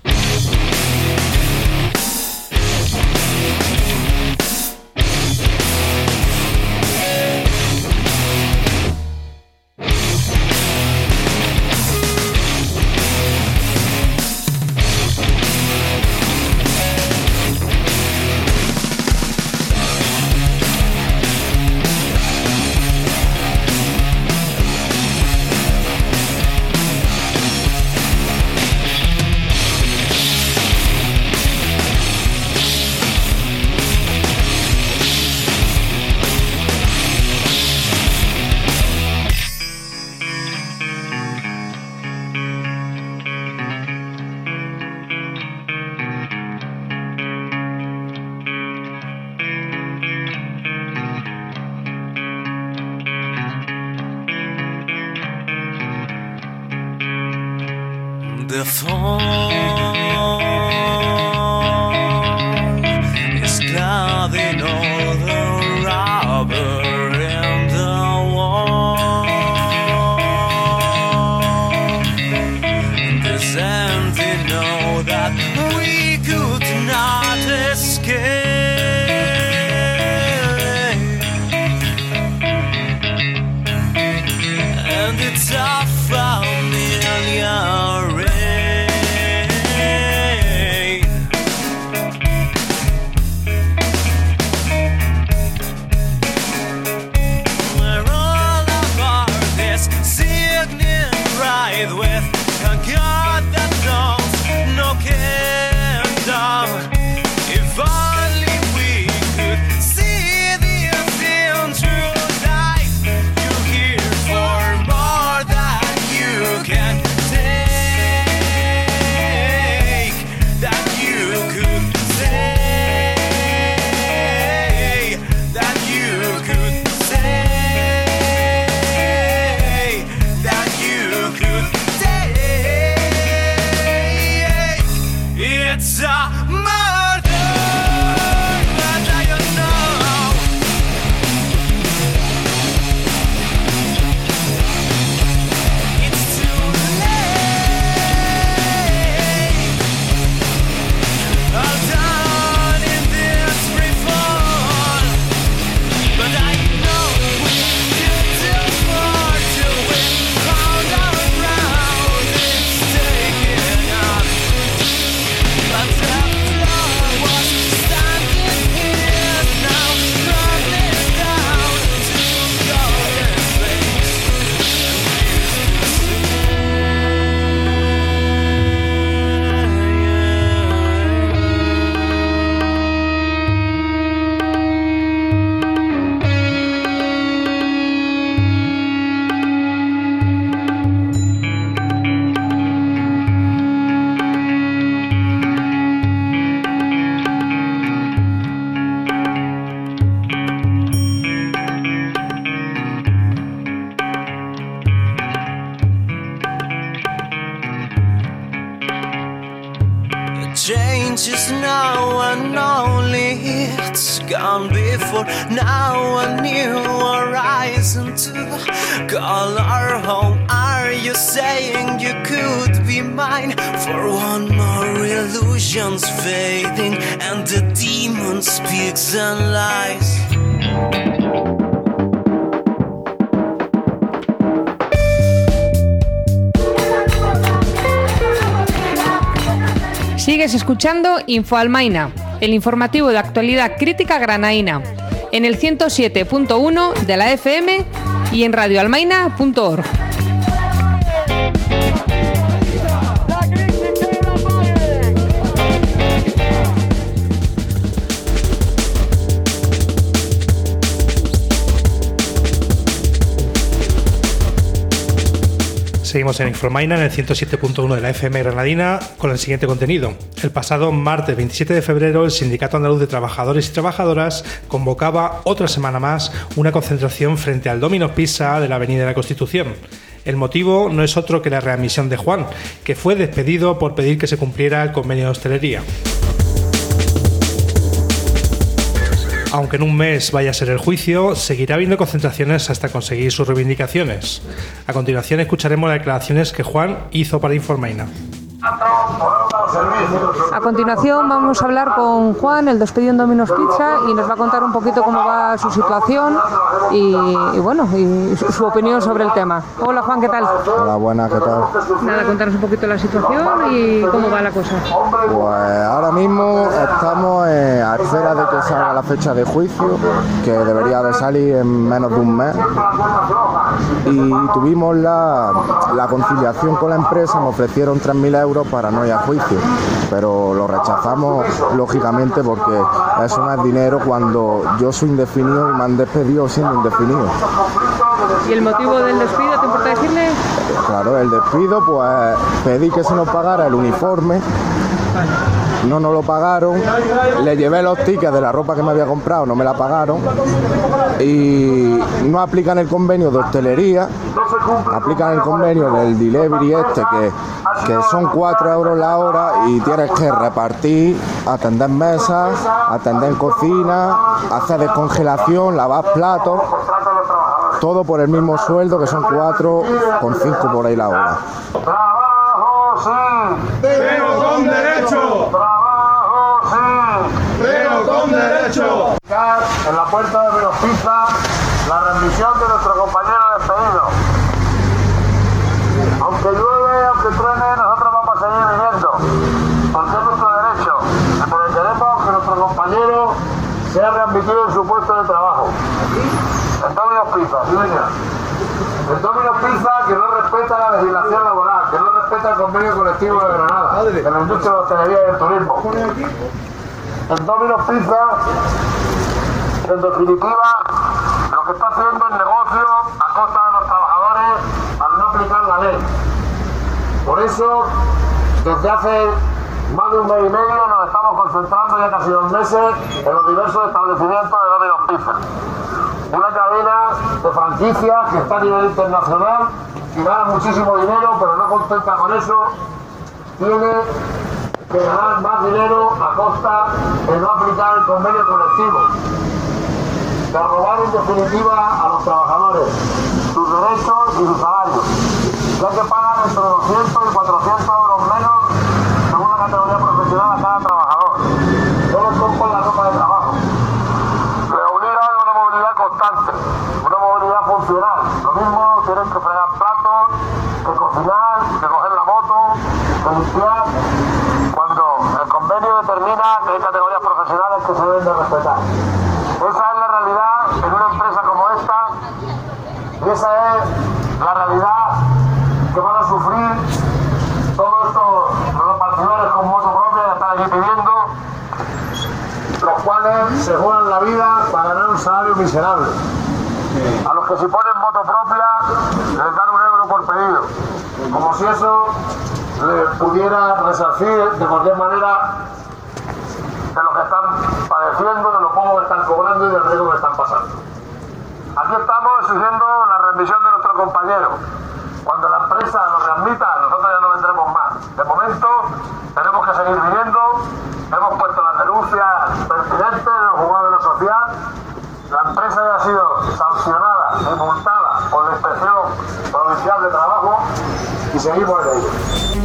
The fall is clouding all the rubber in the wall. This empty know that we could not escape, and it's a familiar rain. If only change is now and only it's gone before. Now a new horizon to call our home. Are you saying you could be mine? For one more illusion's fading and the demon speaks and lies. Sigues escuchando Info Almaina, el informativo de actualidad crítica granaína, en el ciento siete punto uno de la F M y en radio almaina punto org. Seguimos en Infromaina, en el ciento siete punto uno de la F M granadina, con el siguiente contenido. El pasado martes veintisiete de febrero, el Sindicato Andaluz de Trabajadores y Trabajadoras convocaba otra semana más una concentración frente al Domino's Pizza de la Avenida de la Constitución. El motivo no es otro que la readmisión de Juan, que fue despedido por pedir que se cumpliera el convenio de hostelería. Aunque en un mes vaya a ser el juicio, seguirá habiendo concentraciones hasta conseguir sus reivindicaciones. A continuación escucharemos las declaraciones que Juan hizo para Infromaina. A continuación vamos a hablar con Juan, el despedido en Domino's Pizza, y nos va a contar un poquito cómo va su situación y, y bueno, y su, su opinión sobre el tema. Hola Juan, ¿qué tal? Hola, buenas, ¿qué tal? Nada, contanos un poquito la situación y cómo va la cosa. Pues ahora mismo estamos eh, a espera de que salga la fecha de juicio, que debería de salir en menos de un mes. Y tuvimos la, la conciliación con la empresa, me ofrecieron tres mil euros para no ir a juicio, pero lo rechazamos lógicamente porque eso no es dinero cuando yo soy indefinido y me han despedido siendo indefinido. ¿Y el motivo del despido te importa decirle? Claro, el despido, pues pedí que se nos pagara el uniforme, no nos lo pagaron, le llevé los tickets de la ropa que me había comprado, no me la pagaron, y no aplican el convenio de hostelería, aplican el convenio del delivery este que, que son cuatro euros la hora y tienes que repartir, atender mesas, atender cocina, hacer descongelación, lavar platos, todo por el mismo sueldo que son cuatro con cinco por ahí la hora. ¡Trabajo sí! ¡Pero con derecho! ¡Trabajo sí! ¡Pero con derecho! En la puerta de Domino's Pizza la rendición de nuestro compañero despedido. Aunque llueve, aunque truene, nosotros vamos a seguir viviendo, porque es nuestro derecho, porque queremos que nuestro compañero sea readmitido en su puesto de trabajo. El Domino's Pizza, sí señor. El Domino's Pizza que no respeta la legislación laboral, que no respeta el convenio colectivo de Granada, de la industria de la hostelería y el turismo. El Domino's Pizza, en definitiva, lo que está haciendo es negocio a costa de los trabajadores al no aplicar la ley. Por eso, desde hace más de un mes y medio nos estamos concentrando ya casi dos meses en los diversos establecimientos de Domino's Pizza. Una cadena de franquicias que está a nivel internacional y gana muchísimo dinero, pero no contenta con eso, tiene que ganar más dinero a costa de no aplicar el convenio colectivo, de robar en definitiva a los trabajadores sus derechos y sus salarios, ya que pagan entre doscientos y cuatrocientos euros menos según la categoría profesional a cada trabajador. Todos son por la ropa de trabajo. Le obligan a una movilidad constante, una movilidad funcional. Lo mismo tienen que fregar platos, que cocinar, que coger la moto, que limpiar, cuando el convenio determina que hay categorías profesionales que se deben de respetar. Esa es la realidad en una empresa como esta y esa es la realidad que van a sufrir todos estos repartidores con moto propia que están aquí pidiendo, los cuales se juegan la vida para ganar un salario miserable. A los que si ponen moto propia les dan un euro por pedido, como si eso les pudiera resarcir de cualquier manera de lo que están padeciendo, de lo poco que están cobrando y del riesgo que están pasando. Aquí estamos exigiendo la readmisión de nuestro compañero. Cuando la empresa nos readmita, nosotros ya no vendremos más. De momento, tenemos que seguir viviendo hemos puesto la denuncia pertinente en el juzgado de lo social. La empresa ya ha sido sancionada y multada por la Inspección Provincial de Trabajo y seguimos en ello.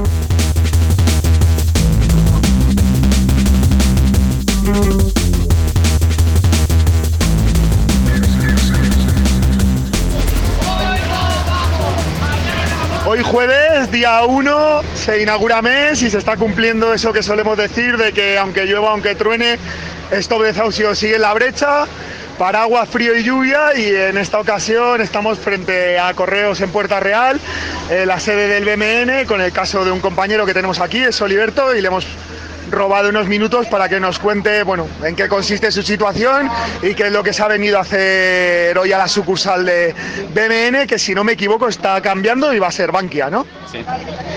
Hoy jueves, día uno, se inaugura mes y se está cumpliendo eso que solemos decir de que aunque llueva, aunque truene, Stop Desahucios sigue en la brecha, paraguas, frío y lluvia, y en esta ocasión estamos frente a Correos en Puerta Real, eh, la sede del B M N, con el caso de un compañero que tenemos aquí, es Oliverto, y le hemos robado unos minutos para que nos cuente, bueno, en qué consiste su situación y qué es lo que se ha venido a hacer hoy a la sucursal de B M N, que si no me equivoco está cambiando y va a ser Bankia, ¿no? Sí.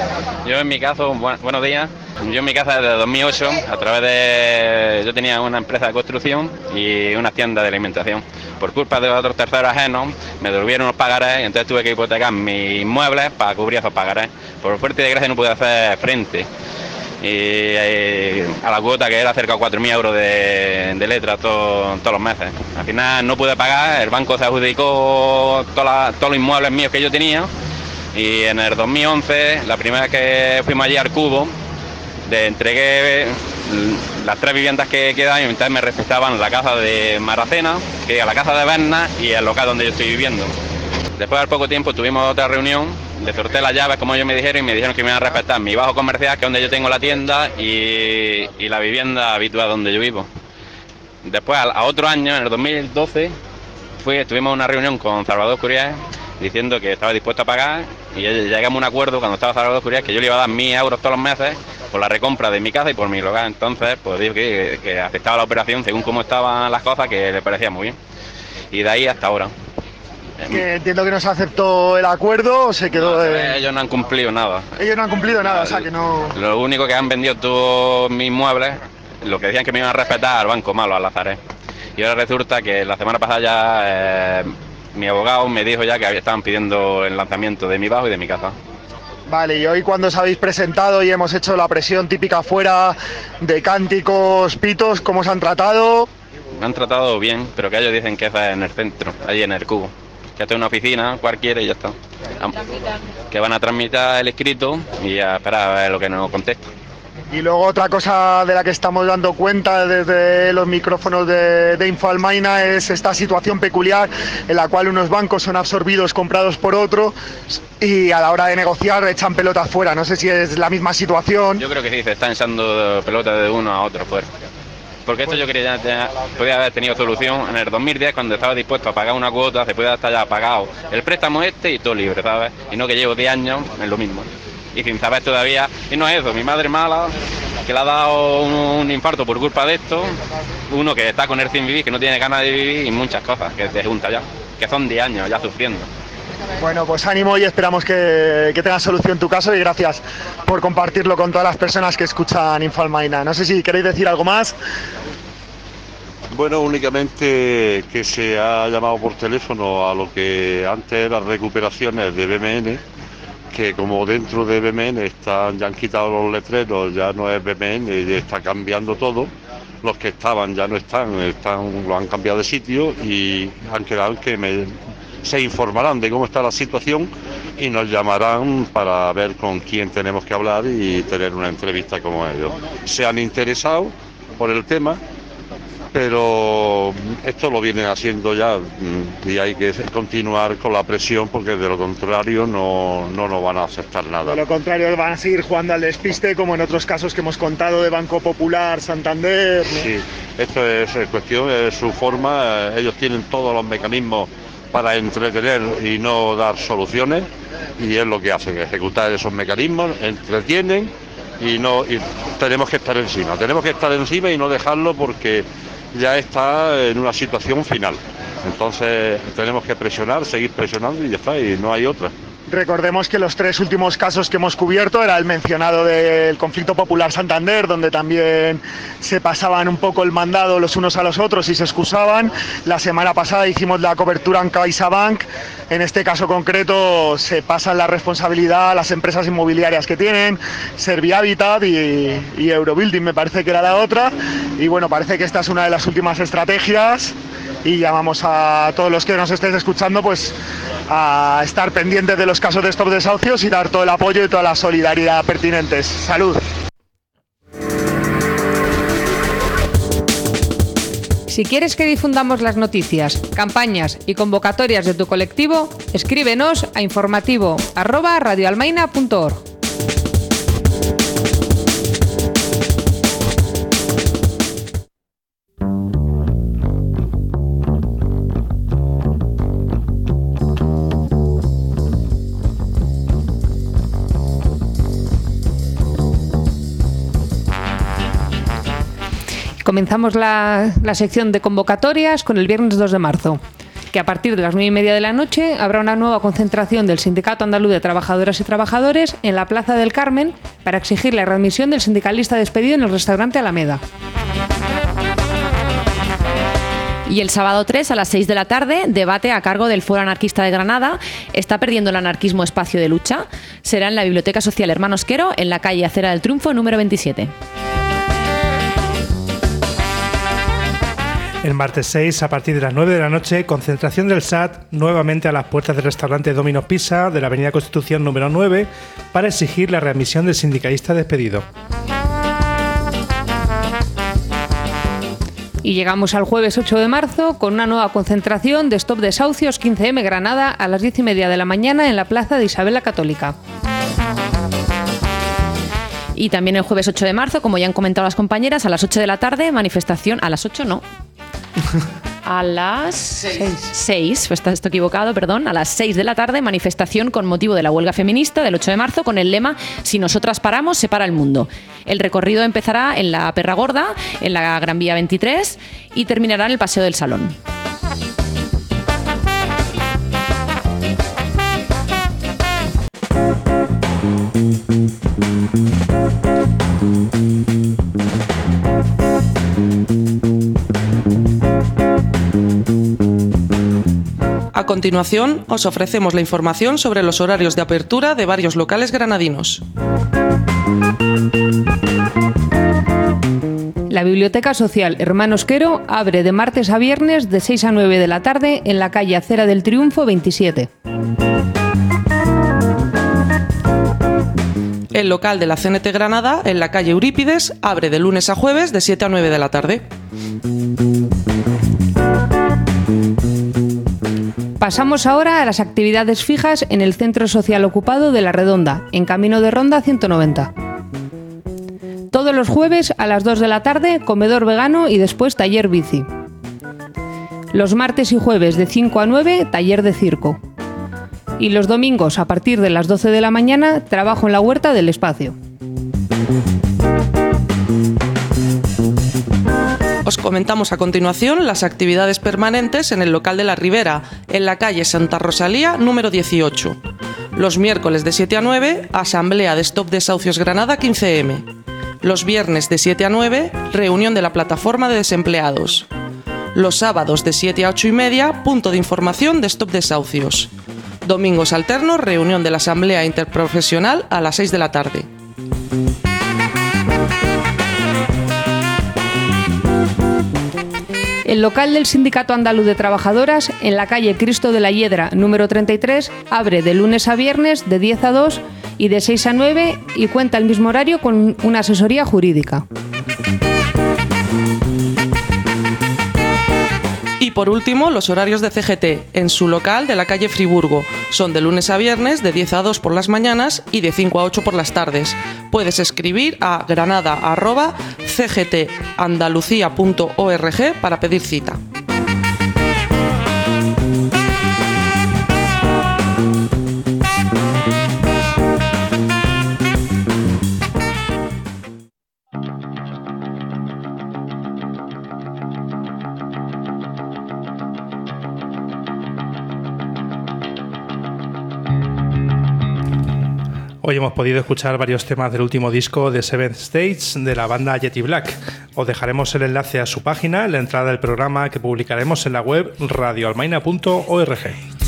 Yo en mi caso, bueno, buenos días. Yo en mi casa desde dos mil ocho, a través de... Yo tenía una empresa de construcción y una tienda de alimentación. Por culpa de otros terceros ajenos, me devolvieron los pagarés y entonces tuve que hipotecar mis inmuebles para cubrir esos pagarés. Por suerte y desgracia no pude hacer frente. Y eh, a la cuota que era cerca de cuatro mil euros de, de letra todo, todos los meses. Al final no pude pagar, el banco se adjudicó toda, todos los inmuebles míos que yo tenía y en el dos mil once, la primera vez que fuimos allí al Cubo, le entregué las tres viviendas que quedan y entonces me respetaban la casa de Maracena, que era la casa de Berna y el local donde yo estoy viviendo. Después al poco tiempo tuvimos otra reunión, le sorteé las llaves como ellos me dijeron y me dijeron que me iban a respetar mi bajo comercial, que es donde yo tengo la tienda, y, y la vivienda habitual donde yo vivo. Después, a, a otro año, en el dos mil doce, fui, tuvimos una reunión con Salvador Curiel diciendo que estaba dispuesto a pagar y llegamos a un acuerdo cuando estaba Salvador Curiel que yo le iba a dar mil euros todos los meses por la recompra de mi casa y por mi local. Entonces, pues digo que, que aceptaba la operación según cómo estaban las cosas, que le parecía muy bien. Y de ahí hasta ahora. Que entiendo que no se aceptó el acuerdo o se quedó... No, de... Ellos no han cumplido nada. Ellos no han cumplido nada, o sea que no... Lo único que han vendido todos mis muebles, lo que decían que me iban a respetar al banco malo, al Lazaret. Y ahora resulta que la semana pasada ya eh, mi abogado me dijo ya que estaban pidiendo el lanzamiento de mi bajo y de mi casa. Vale, y hoy cuando os habéis presentado y hemos hecho la presión típica fuera de cánticos, pitos, ¿cómo os han tratado? Me han tratado bien, pero que ellos dicen que es en el centro, allí en el Cubo. Que esto es una oficina cualquiera y ya está. Que van a tramitar el escrito y a esperar a ver lo que nos contesta. Y luego otra cosa de la que estamos dando cuenta desde los micrófonos de, de Infalmaina es esta situación peculiar en la cual unos bancos son absorbidos, comprados por otros y a la hora de negociar echan pelotas fuera. No sé si es la misma situación. Yo creo que sí, se están echando pelotas de uno a otro fuera. Porque esto yo quería ya, podía haber tenido solución en el dos mil diez cuando estaba dispuesto a pagar una cuota, se puede estar ya pagado el préstamo este y todo libre, ¿sabes? Y no que llevo diez años en lo mismo. Y sin saber todavía, y no es eso, mi madre mala, que le ha dado un, un infarto por culpa de esto, uno que está con él sin vivir, que no tiene ganas de vivir y muchas cosas que se juntan ya, que son diez años ya sufriendo. Bueno, pues ánimo y esperamos que, que tengas solución tu caso y gracias por compartirlo con todas las personas que escuchan Infalmaina. No sé si queréis decir algo más. Bueno, únicamente que se ha llamado por teléfono a lo que antes eran recuperaciones de B M N, que como dentro de B M N están, ya han quitado los letreros, ya no es B M N, ya está cambiando todo. Los que estaban ya no están, están lo han cambiado de sitio y han quedado que me, se informarán de cómo está la situación y nos llamarán para ver con quién tenemos que hablar y tener una entrevista como ellos. Se han interesado por el tema, pero esto lo vienen haciendo ya y hay que continuar con la presión porque de lo contrario no, no nos van a aceptar nada. De lo contrario van a seguir jugando al despiste como en otros casos que hemos contado de Banco Popular, Santander, ¿no? Sí, esto es cuestión de su forma, ellos tienen todos los mecanismos para entretener y no dar soluciones y es lo que hacen, ejecutar esos mecanismos, entretienen y, no, y tenemos que estar encima, tenemos que estar encima y no dejarlo porque ya está en una situación final. Entonces tenemos que presionar, seguir presionando y ya está, y no hay otra. Recordemos que los tres últimos casos que hemos cubierto era el mencionado del conflicto popular Santander, donde también se pasaban un poco el mandado los unos a los otros y se excusaban. La semana pasada hicimos la cobertura en CaixaBank. En este caso concreto se pasan la responsabilidad a las empresas inmobiliarias que tienen, Servihabitat y, y Eurobuilding me parece que era la otra. Y bueno, parece que esta es una de las últimas estrategias y llamamos a todos los que nos estéis escuchando pues a estar pendientes de los casos de Stop Desahucios y dar todo el apoyo y toda la solidaridad pertinentes. ¡Salud! Si quieres que difundamos las noticias, campañas y convocatorias de tu colectivo, escríbenos a informativo arroba radioalmaina punto org. Comenzamos la, la sección de convocatorias con el viernes dos de marzo, que a partir de las nueve y media de la noche habrá una nueva concentración del Sindicato Andaluz de Trabajadoras y Trabajadores en la Plaza del Carmen para exigir la readmisión del sindicalista despedido en el restaurante Alameda. Y el sábado tres a las seis de la tarde, debate a cargo del Foro Anarquista de Granada. ¿Está perdiendo el anarquismo espacio de lucha? Será en la Biblioteca Social Hermanos Quero, en la calle Acera del Triunfo, número veintisiete. El martes seis, a partir de las nueve de la noche, concentración del S A T nuevamente a las puertas del restaurante Domino's Pizza de la avenida Constitución número nueve para exigir la readmisión del sindicalista despedido. Y llegamos al jueves ocho de marzo con una nueva concentración de Stop Desahucios quince eme Granada a las diez y media de la mañana en la plaza de Isabel la Católica. Y también el jueves ocho de marzo, como ya han comentado las compañeras, a las ocho de la tarde, manifestación, a las ocho no, a las seis, pues está esto equivocado, perdón, a las seis de la tarde, manifestación con motivo de la huelga feminista del ocho de marzo con el lema "Si nosotras paramos, se para el mundo". El recorrido empezará en la Perra Gorda, en la Gran Vía veintitrés y terminará en el Paseo del Salón. A continuación, os ofrecemos la información sobre los horarios de apertura de varios locales granadinos. La Biblioteca Social Hermanos Quero abre de martes a viernes de seis a nueve de la tarde en la calle Acera del Triunfo veintisiete. El local de la C N T Granada, en la calle Eurípides, abre de lunes a jueves de siete a nueve de la tarde. Pasamos ahora a las actividades fijas en el Centro Social Ocupado de La Redonda, en Camino de Ronda ciento noventa. Todos los jueves a las dos de la tarde, comedor vegano y después taller bici. Los martes y jueves de cinco a nueve, taller de circo. Y los domingos a partir de las doce de la mañana, trabajo en la huerta del espacio. Os comentamos a continuación las actividades permanentes en el local de la Ribera, en la calle Santa Rosalía, número dieciocho. Los miércoles de siete a nueve, asamblea de Stop Desahucios Granada quince eme. Los viernes de siete a nueve, reunión de la plataforma de desempleados. Los sábados de siete a ocho y media, punto de información de Stop Desahucios. Domingos alternos, reunión de la asamblea interprofesional a las seis de la tarde. El local del Sindicato Andaluz de Trabajadoras, en la calle Cristo de la Hiedra, número treinta y tres, abre de lunes a viernes de diez a dos y de seis a nueve y cuenta el mismo horario con una asesoría jurídica. Y por último, los horarios de C G T, en su local de la calle Friburgo. Son de lunes a viernes, de diez a dos por las mañanas y de cinco a ocho por las tardes. Puedes escribir a granada arroba c g t andalucía punto org para pedir cita. Hoy hemos podido escuchar varios temas del último disco de Seventh Stage de la banda Yeti Black. Os dejaremos el enlace a su página en la entrada del programa que publicaremos en la web radio almaina punto org.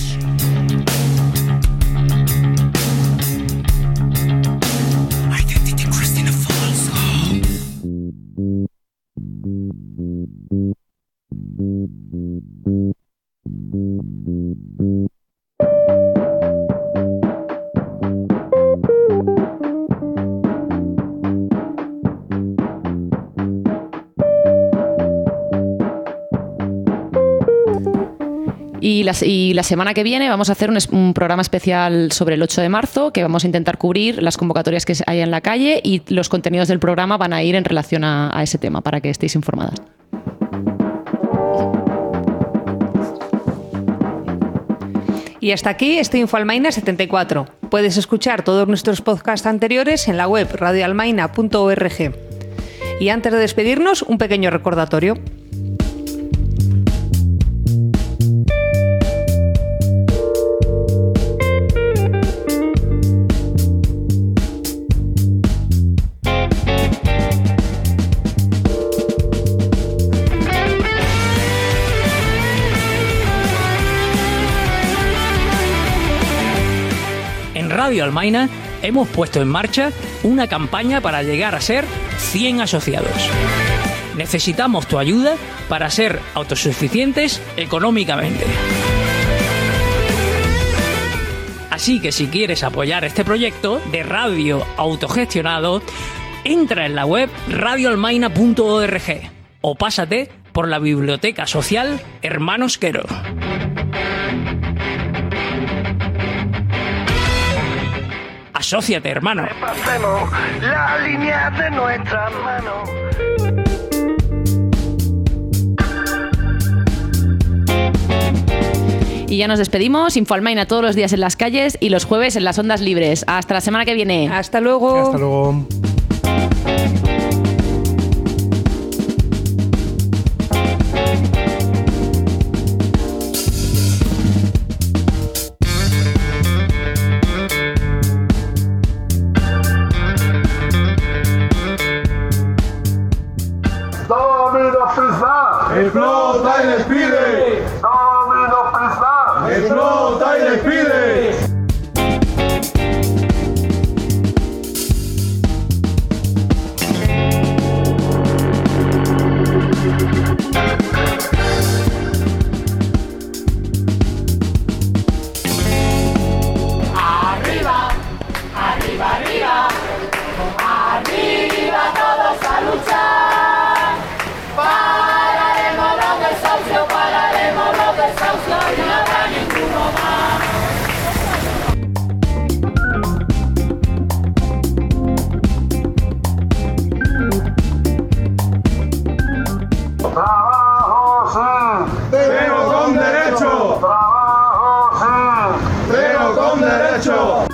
Y la, y la semana que viene vamos a hacer un, un programa especial sobre el ocho de marzo, que vamos a intentar cubrir las convocatorias que hay en la calle, y los contenidos del programa van a ir en relación a, a ese tema, para que estéis informadas. Y hasta aquí este Infoalmaina setenta y cuatro. Puedes escuchar todos nuestros podcasts anteriores en la web radio almaina punto org. Y antes de despedirnos, un pequeño recordatorio. Radio Almaina hemos puesto en marcha una campaña para llegar a ser cien asociados. Necesitamos tu ayuda para ser autosuficientes económicamente. Así que si quieres apoyar este proyecto de radio autogestionado, entra en la web radio almaina punto org o pásate por la biblioteca social Hermanos Quero. Asóciate, hermano. Repasemos la línea de nuestras manos. Y ya nos despedimos. Infoalmaina todos los días en las calles y los jueves en las ondas libres. Hasta la semana que viene. Hasta luego. Hasta luego. Domino's Pizza, explota y despide. Domino's Pizza, explota y despide. Arriba, arriba, arriba, arriba todos a luchar. Pararemos los desahucios, pararemos los desahucios y no habrá ninguno más. Trabajo sí, pero con derecho. Trabajo sí, pero con derecho.